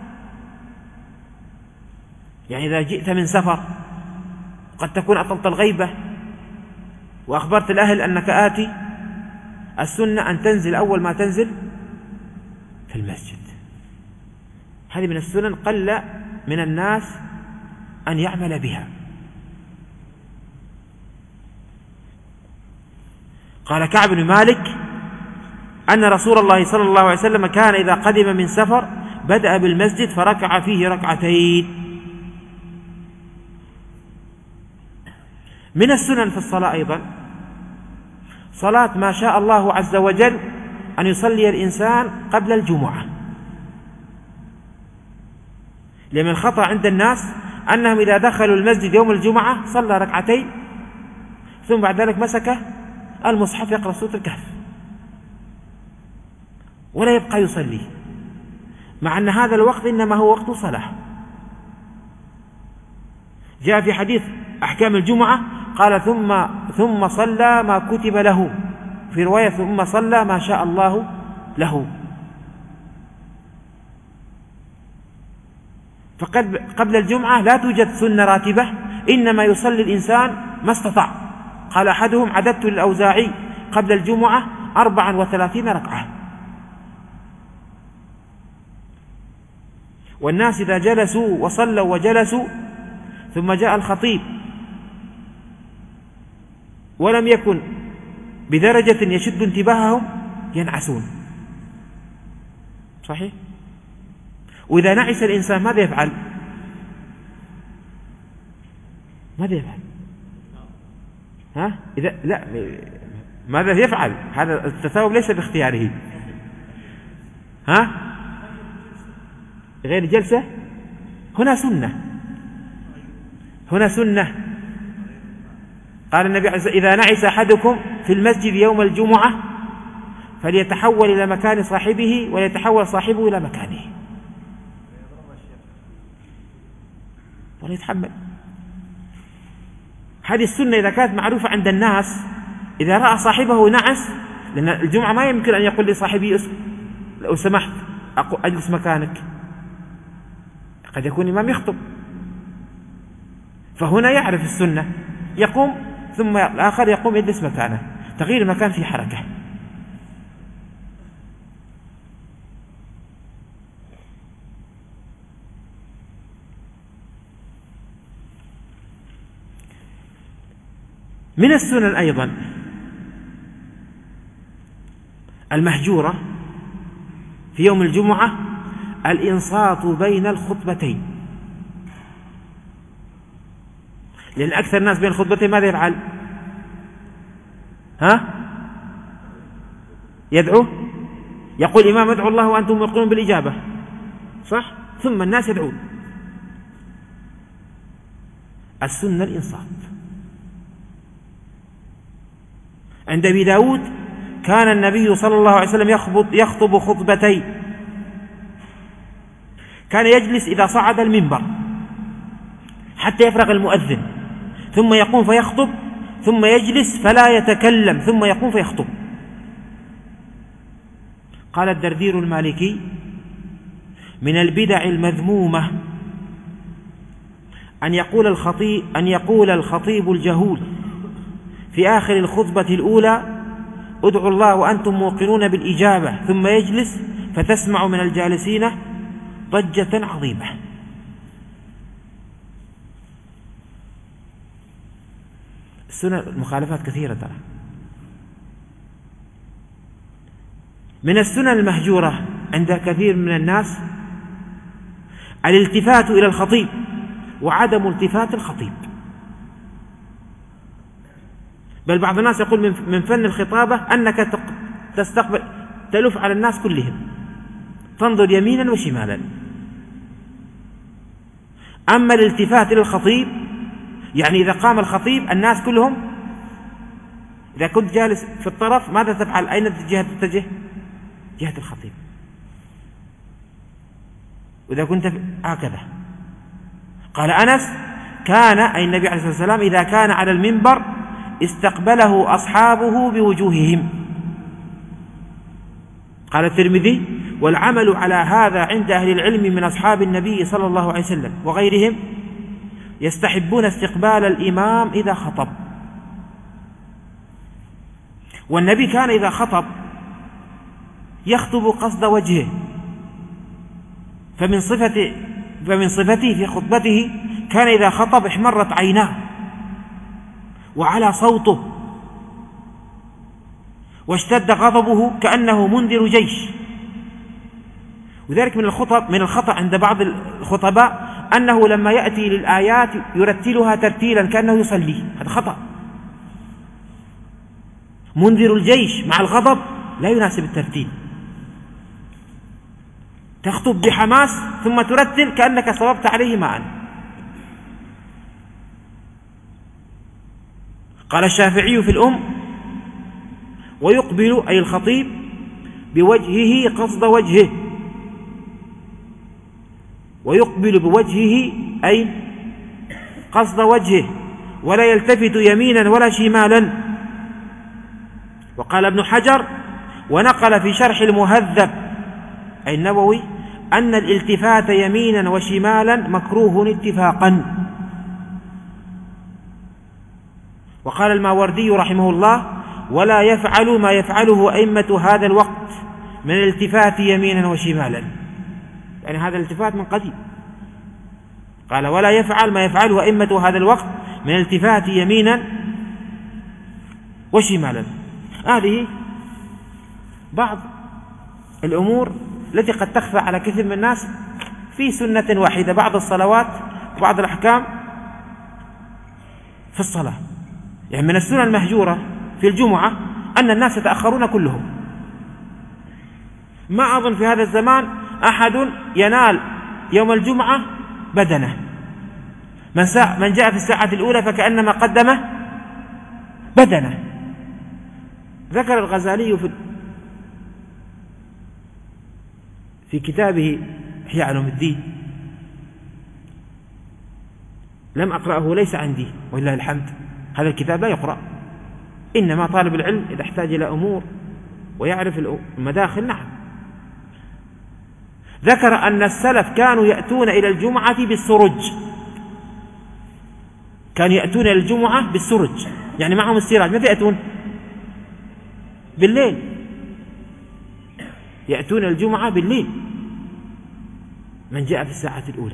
يعني إذا جئت من سفر قد تكون أطلت الغيبة وأخبرت الأهل أنك آتي، السنة أن تنزل أول ما تنزل في المسجد. هذه من السنن قل من الناس أن يعمل بها. قال كعب بن مالك أن رسول الله صلى الله عليه وسلم كان إذا قدم من سفر بدأ بالمسجد فركع فيه ركعتين. من السنن في الصلاة أيضا صلاة ما شاء الله عز وجل أن يصلي الإنسان قبل الجمعة، لأن الخطأ عند الناس أنهم إذا دخلوا المسجد يوم الجمعة صلى ركعتين ثم بعد ذلك مسك المصحف يقرأ سورة الكهف ولا يبقى يصلي، مع أن هذا الوقت إنما هو وقت صلاة. جاء في حديث أحكام الجمعة قال ثم ثم صلى ما كتب له، في رواية ثم صلى ما شاء الله له. فقد قبل الجمعة لا توجد سنة راتبة، إنما يصلي الإنسان ما استطاع. قال أحدهم عددت للأوزاعي قبل الجمعة أربعا وثلاثين ركعة. والناس إذا جلسوا وصلوا وجلسوا ثم جاء الخطيب ولم يكن بدرجة يشد انتباههم ينعسون. صحيح؟ وإذا نعس الإنسان ماذا يفعل؟ ماذا يفعل؟ ها؟ إذا لا ماذا يفعل؟ هذا التثاؤب ليس باختياره. ها؟ غير جلسة؟ هنا سنة، هنا سنة. قال النبي عليه الصلاة والسلام: إذا نعس أحدكم في المسجد يوم الجمعة فليتحول إلى مكان صاحبه وليتحول صاحبه إلى مكانه وليتحمل. هذه السنة إذا كانت معروفة عند الناس، إذا رأى صاحبه نعس، لأن الجمعة ما يمكن أن يقول لصاحبه لو سمحت أجلس مكانك، قد يكون إمام يخطب، فهنا يعرف السنة يقوم، ثم الآخر يقوم يجلس مكانه. تغيير المكان في حركة. من السنن أيضا المهجورة في يوم الجمعة الإنصات بين الخطبتين، لأن أكثر الناس بين الخطبتين ماذا يفعل؟ ها؟ يدعو، يقول الإمام ادعوا الله وأنتم موقنون بالإجابة، صح؟ ثم الناس يدعون. السنة الإنصات. عند أبي داود كان النبي صلى الله عليه وسلم يخطب, يخطب خطبتين، كان يجلس إذا صعد المنبر حتى يفرغ المؤذن، ثم يقوم فيخطب، ثم يجلس فلا يتكلم، ثم يقوم فيخطب. قال الدردير المالكي: من البدع المذمومة أن يقول الخطيب أن يقول الخطيب الجهول في آخر الخطبة الأولى: ادعوا الله وأنتم موقنون بالإجابة، ثم يجلس فتسمع من الجالسين ضجة عظيمة. السنة المخالفات كثيرة ترى. من السنن المهجورة عند كثير من الناس الالتفات إلى الخطيب وعدم التفات الخطيب. بل بعض الناس يقول من فن الخطابة أنك تستقبل تلف على الناس كلهم، تنظر يمينا وشمالا. أما الالتفات إلى الخطيب يعني إذا قام الخطيب الناس كلهم، إذا كنت جالس في الطرف ماذا تفعل؟ أين الجهة تتجه؟ جهة الخطيب. وإذا كنت هكذا. قال أنس: كان أي النبي عليه الصلاة والسلام إذا كان على المنبر استقبله أصحابه بوجوههم. قال الترمذي: والعمل على هذا عند أهل العلم من أصحاب النبي صلى الله عليه وسلم وغيرهم يستحبون استقبال الإمام إذا خطب. والنبي كان إذا خطب يخطب قصد وجهه، فمن صفته فمن صفته في خطبته كان إذا خطب احمرت عيناه وعلى صوته واشتد غضبه كأنه منذر جيش. وذلك من الخطب من الخطأ عند بعض الخطباء أنه لما يأتي للآيات يرتلها ترتيلا كأنه يصلي، هذا خطأ. منذر الجيش مع الغضب لا يناسب الترتيل. تخطب بحماس ثم ترتل كأنك صببت عليه ماء. قال الشافعي في الأم: ويقبل أي الخطيب بوجهه قصد وجهه، ويقبل بوجهه أي قصد وجهه، ولا يلتفت يمينا ولا شمالا. وقال ابن حجر ونقل في شرح المهذب أي النووي أن الالتفات يمينا وشمالا مكروه اتفاقا. وقال الماوردي رحمه الله: ولا يفعل ما يفعله أئمة هذا الوقت من الالتفات يمينا وشمالا، يعني هذا الالتفات من قديم. قال: ولا يفعل ما يفعله أئمة هذا الوقت من الالتفات يمينا وشمالا. هذه بعض الأمور التي قد تخفى على كثير من الناس في سنة واحدة، بعض الصلوات وبعض الأحكام في الصلاة. يعني من السنة المهجورة في الجمعة أن الناس يتأخرون كلهم. ما أظن في هذا الزمان أحد ينال يوم الجمعة بدنه. من, من جاء في الساعة الأولى فكأنما قدم بدنه. ذكر الغزالي في في كتابه إحياء علوم الدين، لم أقرأه، ليس عندي ولله الحمد، هذا الكتاب لا يقرأ، إنما طالب العلم إذا احتاج إلى أمور ويعرف المداخل نعم. ذكر أن السلف كانوا يأتون إلى الجمعة بالسرج، كانوا يأتون إلى الجمعة بالسرج، يعني معهم السراج. متى يأتون؟ بالليل، يأتون الجمعة بالليل من جاء في الساعة الأولى.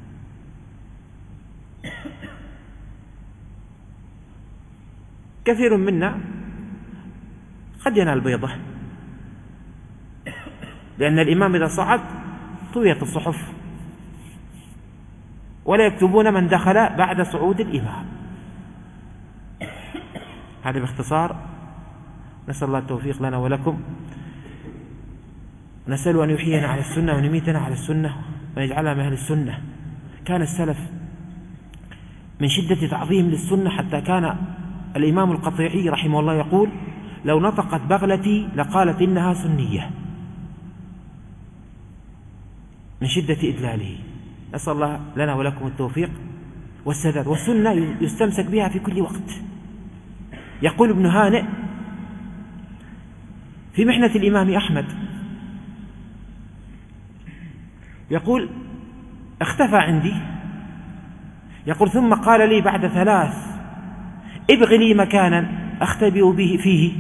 كثير منا قد ينال بيضة، لأن الإمام إذا صعد طويت الصحف ولا يكتبون من دخل بعد صعود الإمام. هذا باختصار. نسأل الله التوفيق لنا ولكم، نسأل أن يحيينا على السنة ونميتنا على السنة ويجعلنا من أهل السنة. كان السلف من شدة تعظيم للسنة حتى كان الإمام القطيعي رحمه الله يقول: لو نطقت بغلتي لقالت إنها سنية، من شدة إدلاله. نسأل الله لنا ولكم التوفيق والسداد. والسنة يستمسك بها في كل وقت. يقول ابن هانئ في محنة الإمام أحمد، يقول: اختفى عندي، يقول: ثم قال لي بعد ثلاث: ابغ لي مكانا أختبئ به فيه.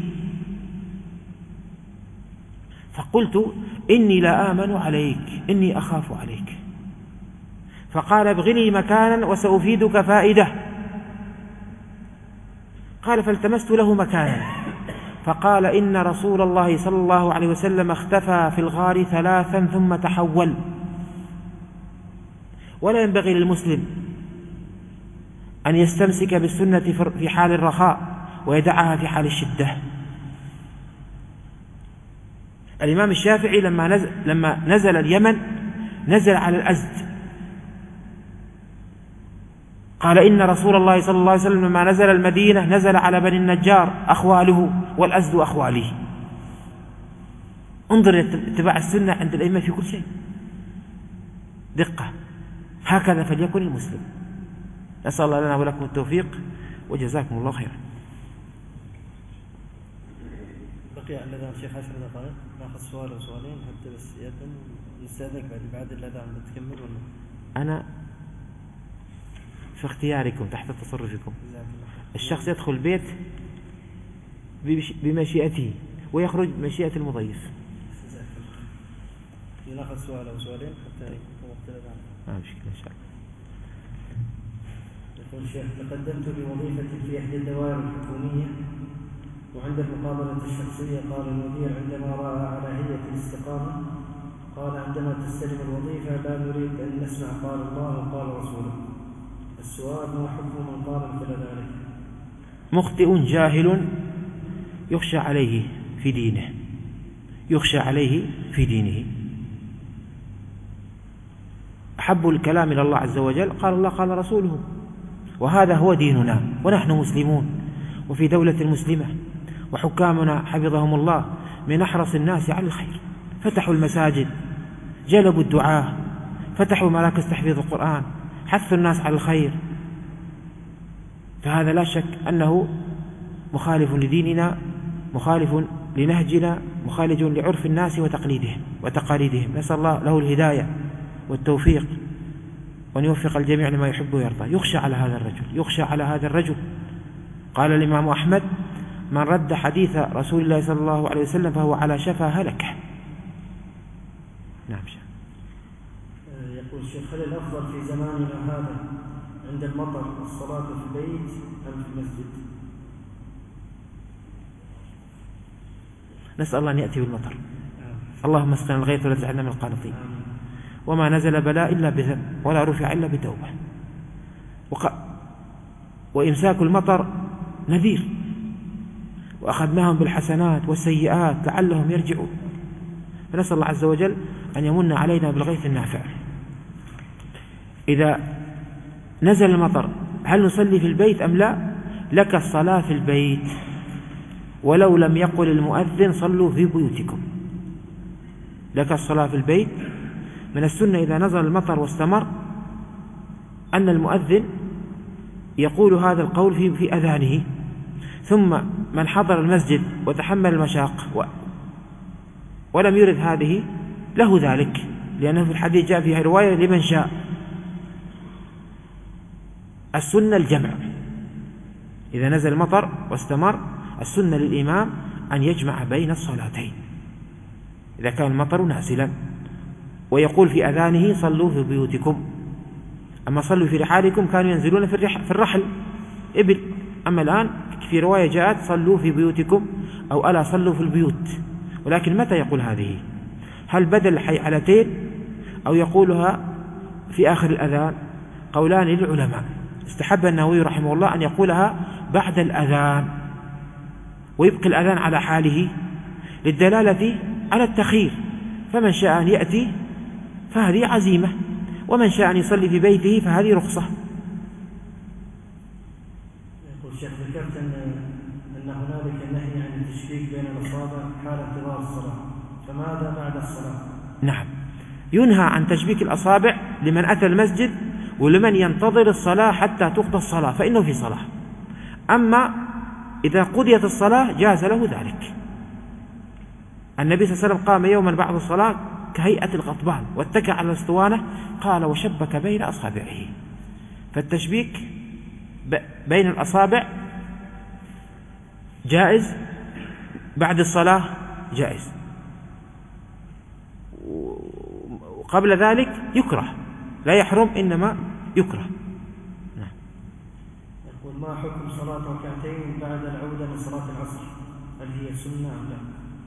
فقلت: إني لا آمن عليك، إني أخاف عليك. فقال: ابغ لي مكانا وسأفيدك فائدة. قال: فالتمست له مكانا، فقال: إن رسول الله صلى الله عليه وسلم اختفى في الغار ثلاثا ثم تحول. ولا ينبغي للمسلم أن يستمسك بالسنة في حال الرخاء ويدعها في حال الشدة. الإمام الشافعي لما نزل, لما نزل اليمن نزل على الأزد، قال: إن رسول الله صلى الله عليه وسلم لما نزل المدينة نزل على بني النجار أخواله والأزد أخواليه. انظر اتباع السنة عند الأئمة في كل شيء، دقة. هكذا فليكن المسلم. نسأل الله لنا ولكم التوفيق وجزاكم الله خيرا. بقي لنا الشيخ عشر دقائق، ناخذ سؤال أو سؤالين حتى بس يتم نستأذنك بعد بعد الأذان تكمل ولا؟ أنا في اختياركم تحت تصرفكم. الشخص يدخل البيت بمشيئته ويخرج بمشيئة المضيف. ناخذ سؤال أو سؤالين حتى يكون وقت الأذان. ما مشكلة إن شاء الله. يقول الشيخ: تقدمت بوظيفة في إحدى الدوائر الحكومية، وعند المقابلة الشخصية قال المدير عندما رأى على هيئة الاستقامة قال: عندما تستلم الوظيفة لا نريد أن نسمع قال الله وقال رسوله. السؤال: ما حكم من قال مثل ذلك؟ مخطئ جاهل يخشى عليه في دينه، يخشى عليه في دينه. وأحب الكلام إلى الله عز وجل قال الله قال رسوله، وهذا هو ديننا، ونحن مسلمون وفي دولة مسلمة، وحكامنا حفظهم الله من أحرص الناس على الخير، فتحوا المساجد، جلبوا الدعاة، فتحوا مراكز تحفيظ القرآن، حثوا الناس على الخير. فهذا لا شك أنه مخالف لديننا، مخالف لنهجنا، مخالف لعرف الناس وتقليدهم وتقاليدهم. نسأل الله له الهداية والتوفيق، وأن يوفق الجميع لما يحب ويرضى. يخشى على هذا الرجل، يخشى على هذا الرجل. قال الإمام أحمد: من رد حديث رسول الله صلى الله عليه وسلم فهو على شفا هلكة. نعم. يقول الشيخ: هل الأفضل في زماننا هذا عند المطر الصلاة في البيت أم في المسجد؟ نسأل الله أن يأتي بالمطر. اللهم اسقنا الغيث ولا تجعلنا من القانطين. وما نزل بلاء إلا بذنب ولا رفع إلا بتوبة. وق... وإمساك المطر نذير، وأخذناهم بالحسنات والسيئات لعلهم يرجعون. فنسأل الله عز وجل أن يمن علينا بالغيث النافع. إذا نزل المطر هل نصلي في البيت أم لا؟ لك الصلاة في البيت، ولو لم يقل المؤذن صلوا في بيوتكم. لك الصلاة في البيت. من السنة إذا نزل المطر واستمر أن المؤذن يقول هذا القول في, في أذانه، ثم من حضر المسجد وتحمل المشاق و ولم يرد هذه له ذلك، لأنه في الحديث جاء فيها رواية لمن شاء. السنة الجمع. إذا نزل المطر واستمر السنة للإمام أن يجمع بين الصلاتين إذا كان المطر نازلا، ويقول في أذانه صلوا في بيوتكم. أما صلوا في رحالكم كانوا ينزلون في الرحل إبل، أما الآن في رواية جاءت صلوا في بيوتكم أو ألا صلوا في البيوت. ولكن متى يقول هذه؟ هل بدل الحيعلتين أو يقولها في آخر الأذان؟ قولان للعلماء. استحب النووي رحمه الله أن يقولها بعد الأذان ويبقي الأذان على حاله للدلالة على التخيير، فمن شاء أن يأتي فهذه عزيمة، ومن شاء أن يصلي في بيته فهذه رخصة. يقول الشيخ: ذكرت أن أن هنالك نهي عن التشبيك بين الأصابع حال انتظار الصلاة، فماذا بعد الصلاة؟ نعم، ينهى عن تشبيك الأصابع لمن أتى المسجد ولمن ينتظر الصلاة حتى تقضى الصلاة فإنه في صلاة. أما إذا قضيت الصلاة جاز له ذلك. النبي صلى الله عليه وسلم قام يوما بعد الصلاة كهيئة الغضبان واتكى على الاسطوانة، قال: وشبك بين أصابعه. فالتشبيك بين الأصابع جائز، بعد الصلاة جائز، وقبل ذلك يكره، لا يحرم إنما يكره. نعم. يقول: ما حكم صلاة ركعتين بعد العودة من صلاة العصر؟ هل هي سنة أم لا؟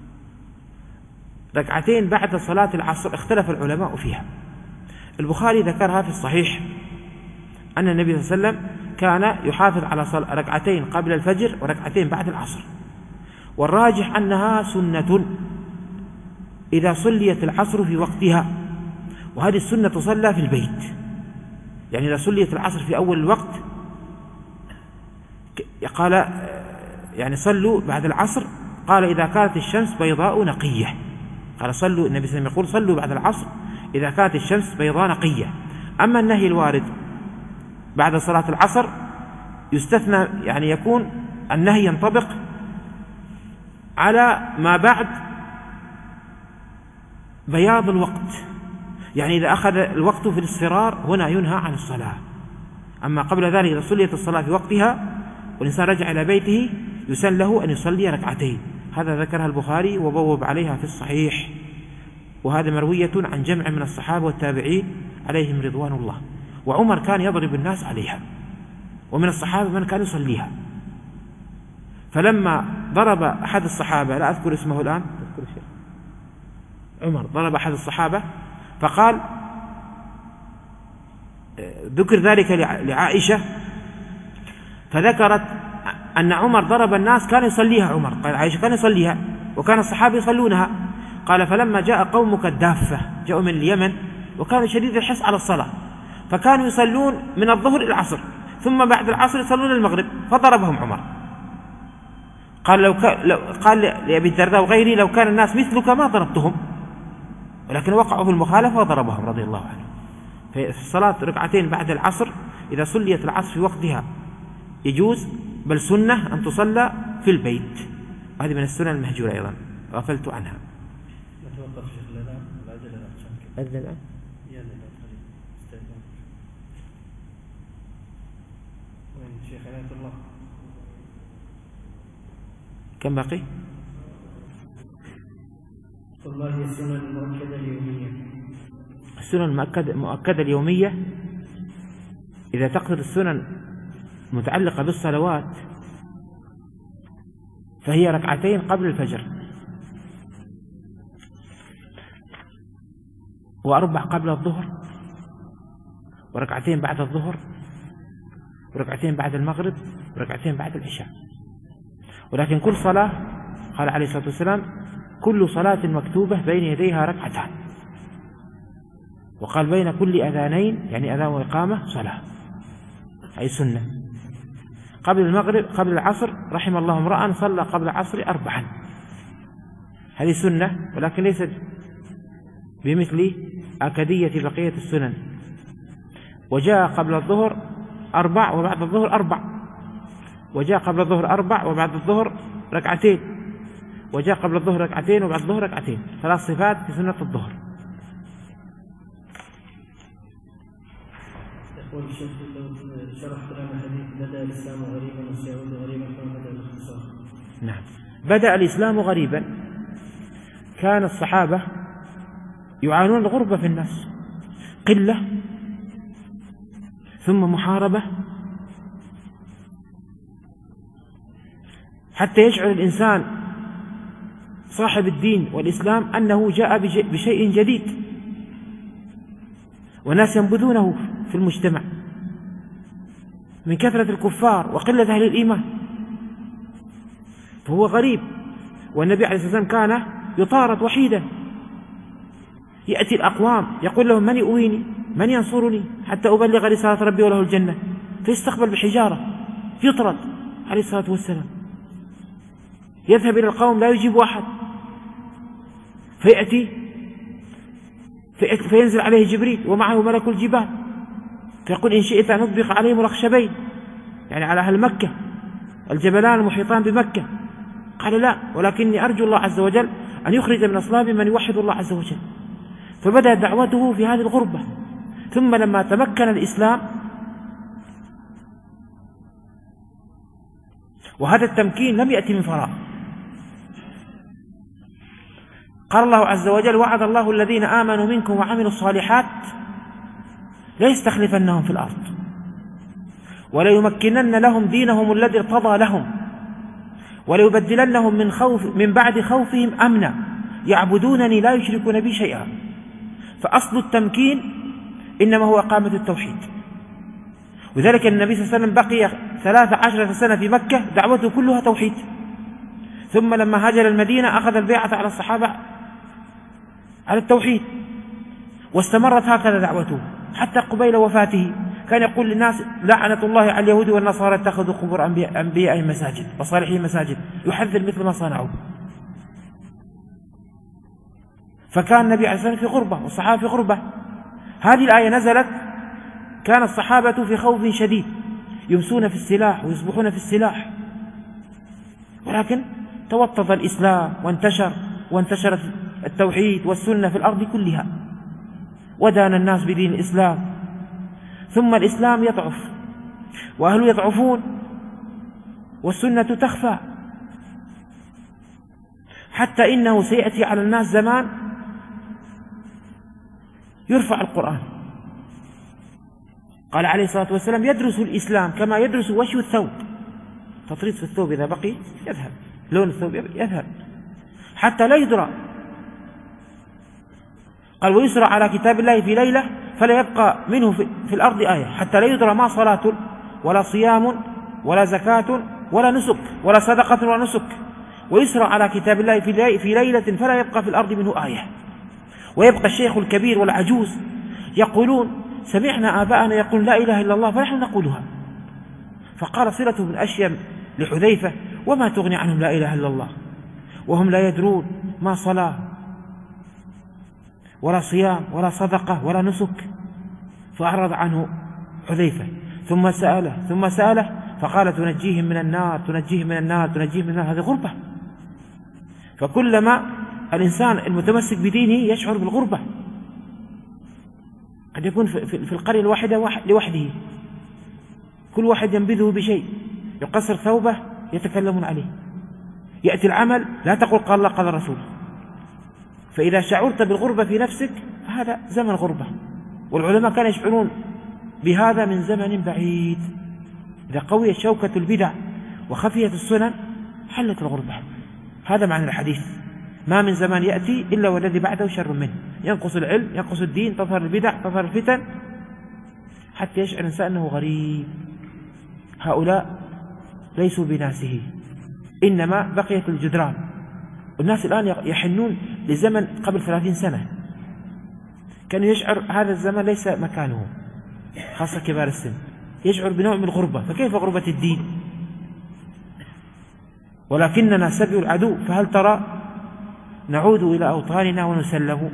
ركعتين بعد صلاة العصر اختلف العلماء فيها. البخاري ذكرها في الصحيح أن النبي صلى الله عليه وسلم كان يحافظ على ركعتين قبل الفجر وركعتين بعد العصر، والراجح أنها سنة إذا صليت العصر في وقتها، وهذه السنة تصلى في البيت. يعني إذا صليت العصر في أول الوقت قال يعني صلوا بعد العصر، قال إذا كانت الشمس بيضاء نقية، قال صلوا، النبي صلى الله عليه وسلم يقول صلوا بعد العصر إذا كانت الشمس بيضاء نقية. أما النهي الوارد بعد صلاة العصر يستثنى، يعني يكون النهي ينطبق على ما بعد بياض الوقت، يعني إذا أخذ الوقت في الاصفرار هنا ينهى عن الصلاة. أما قبل ذلك إذا صليت الصلاة في وقتها والإنسان رجع إلى بيته يسن له أن يصلي ركعتين. هذا ذكرها البخاري وبوب عليها في الصحيح، وهذا مروية عن جمع من الصحابة والتابعين عليهم رضوان الله. وعمر كان يضرب الناس عليها، ومن الصحابة من كان يصليها. فلما ضرب أحد الصحابة، لا أذكر اسمه الآن، أذكر شيء، عمر ضرب أحد الصحابة فقال، ذكر ذلك لعائشة فذكرت أن عمر ضرب الناس كان يصليها. عمر قال عائشة كان يصليها وكان الصحابة يصلونها. قال: فلما جاء قومك الدافة، جاءوا من اليمن وكانوا شديد الحرص على الصلاة، فكانوا يصلون من الظهر إلى العصر، ثم بعد العصر يصلون المغرب، فضربهم عمر. قال لو ك... لو... قال لأبي الدرداء وغيره: لو كان الناس مثلك ما ضربتهم، ولكن وقعوا في المخالفة وضربهم رضي الله عنه. في الصلاة ركعتين بعد العصر إذا صليت العصر في وقتها يجوز، بل سنة أن تصلى في البيت، هذه من السنن المهجورة أيضا غفلت عنها. نتوقف شيخ الأذان العجلة لا أذن الآن يا لا استاذن وين شيخ عناية الله كم باقي؟ والله هي السنن المؤكدة اليومية. السنن المؤكدة مؤكدة اليومية إذا تقصد السنن متعلقة بالصلوات فهي ركعتين قبل الفجر، وأربع قبل الظهر، وركعتين بعد الظهر، وركعتين بعد المغرب، وركعتين بعد العشاء. ولكن كل صلاة قال عليه الصلاة والسلام: كل صلاة مكتوبة بين يديها ركعتان، وقال: بين كل أذانين يعني أذان وإقامة صلاة، أي سنة. قبل المغرب قبل العصر رحم الله امرأ صلى قبل العصر أربعا، هذه سنة ولكن ليست بمثل أكدية بقية السنن. وجاء قبل الظهر أربع وبعد الظهر أربع، وجاء قبل الظهر أربع وبعد الظهر ركعتين، وجاء قبل الظهر ركعتين وبعد الظهر ركعتين، ثلاث صفات في سنة الظهر. يقول الشيخ: لو شرحت لنا حديث بدأ الإسلام غريبا وسيعود غريبا كما بدأ باختصار. نعم، بدأ الإسلام غريبا، كان الصحابة يعانون الغربة في الناس، قلة ثم محاربة، حتى يشعر الإنسان صاحب الدين والإسلام أنه جاء بشيء جديد، والناس ينبذونه في المجتمع من كثرة الكفار وقلة أهل الإيمان، فهو غريب. والنبي عليه الصلاة والسلام كان يطارد وحيدا، يأتي الأقوام يقول لهم: من يؤويني؟ من ينصرني حتى أبلغ رسالة ربي وله الجنة؟ فيستقبل بحجارة، يطرد عليه الصلاة والسلام، يذهب إلى القوم لا يجيب أحد، فيأتي فينزل عليه جبريل ومعه ملك الجبال فيقول: إن شئت أن أطبق عليهم الأخشبين، يعني على أهل مكة الجبلان المحيطان بمكة. قال: لا، ولكني أرجو الله عز وجل أن يخرج من أصلاب من يوحد الله عز وجل. فبدأ دعوته في هذه الغربة، ثم لما تمكن الإسلام، وهذا التمكين لم يأتي من فراغ، قال الله عز وجل: وعد الله الذين آمنوا منكم وعملوا الصالحات ليستخلفنهم في الأرض وليمكنن لهم دينهم الذي ارتضى لهم وليبدلنهم من خوف من بعد خوفهم أمنا يعبدونني لا يشركون بي شيئا. فأصل التمكين إنما هو إقامة التوحيد. وذلك النبي صلى الله عليه وسلم بقي ثلاث عشرة سنة في مكة دعوته كلها توحيد، ثم لما هاجر المدينة أخذ البيعة على الصحابة على التوحيد، واستمرت هكذا دعوته حتى قبيل وفاته. كان يقول للناس: لعنة الله على اليهود والنصارى اتخذوا قبور أنبيائهم مساجد وصالحين مساجد، يحذر مثل ما صنعوا. فكان النبي عليه الصلاة والسلام في غربة والصحابة في غربة. هذه الآية نزلت، كان الصحابة في خوف شديد، يمسون في السلاح ويصبحون في السلاح، ولكن توطد الإسلام وانتشر وانتشرت التوحيد والسنة في الأرض كلها، ودان الناس بدين الإسلام. ثم الإسلام يضعف وأهله يضعفون والسنة تخفى، حتى إنه سيأتي على الناس زمان يرفع القرآن. قال عليه الصلاة والسلام: يدرس الإسلام كما يدرس وشو الثوب، تطريز في الثوب إذا بقي يذهب، لون الثوب يذهب حتى لا يدرى. قال: ويسرى على كتاب الله في ليلة فلا يبقى منه في الأرض آية حتى لا يدرى ما صلاة ولا صيام ولا زكاة ولا نسك ولا صدقة ولا نسك. ويسرى على كتاب الله في ليلة فلا يبقى في الأرض منه آية. ويبقى الشيخ الكبير والعجوز يقولون سمعنا آباءنا يقول لا إله إلا الله فنحن نقولها. فقال صلة بن أشيم لحذيفة وما تغني عنهم لا إله إلا الله وهم لا يدرون ما صلاة ولا صيام ولا صدقة ولا نسك. فأعرض عنه حذيفة ثم سأله ثم سأله فقال تنجيهم من النار تنجيهم من النار تنجيهم من النار. هذه غربة. فكلما الإنسان المتمسك بدينه يشعر بالغربة. قد يكون في القرية الواحدة لوحده، كل واحد ينبذه بشيء، يقصر ثوبه يتكلمون عليه، يأتي العمل لا تقول قال الله قال الرسول. فإذا شعرت بالغربة في نفسك فهذا زمن غربة، والعلماء كانوا يشعرون بهذا من زمن بعيد. إذا قويت شوكة البدع وخفيت السنن حلت الغربة. هذا معنى الحديث، ما من زمان يأتي إلا والذي بعده شر منه، ينقص العلم ينقص الدين تظهر البدع تظهر الفتن حتى يشعر الإنسان أنه غريب. هؤلاء ليسوا بناسه، إنما بقيت الجدران. والناس الآن يحنون لزمن قبل ثلاثين سنة، كان يشعر هذا الزمن ليس مكانه، خاصة كبار السن يشعر بنوع من الغربة. فكيف غربة الدين؟ ولكننا سبي العدو، فهل ترى نعود إلى أوطاننا ونسلم؟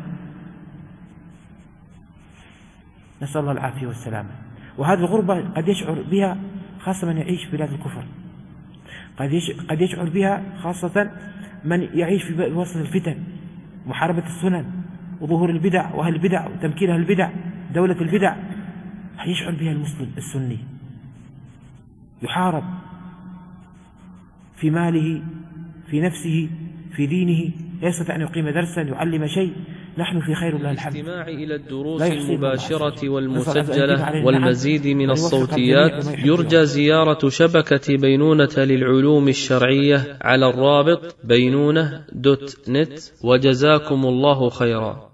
نسأل الله العافية والسلامة. وهذه الغربة قد يشعر بها خاصة من يعيش في بلاد الكفر، قد يشعر بها خاصة من يعيش في وسط الفتن، محاربة السنن وظهور البدع وأهل البدع وتمكين أهل البدع، دولة البدع. يشعر بها المسلم السني، يحارب في ماله في نفسه في دينه، لا يستطيع أن يقيم درسا يعلم شيء. نحن في خير الله الحمد. الاستماع إلى الدروس المباشرة والمسجلة والمزيد من الصوتيات يرجى زيارة شبكة بينونة للعلوم الشرعية على الرابط بينونة دوت نت. وجزاكم الله خيرا.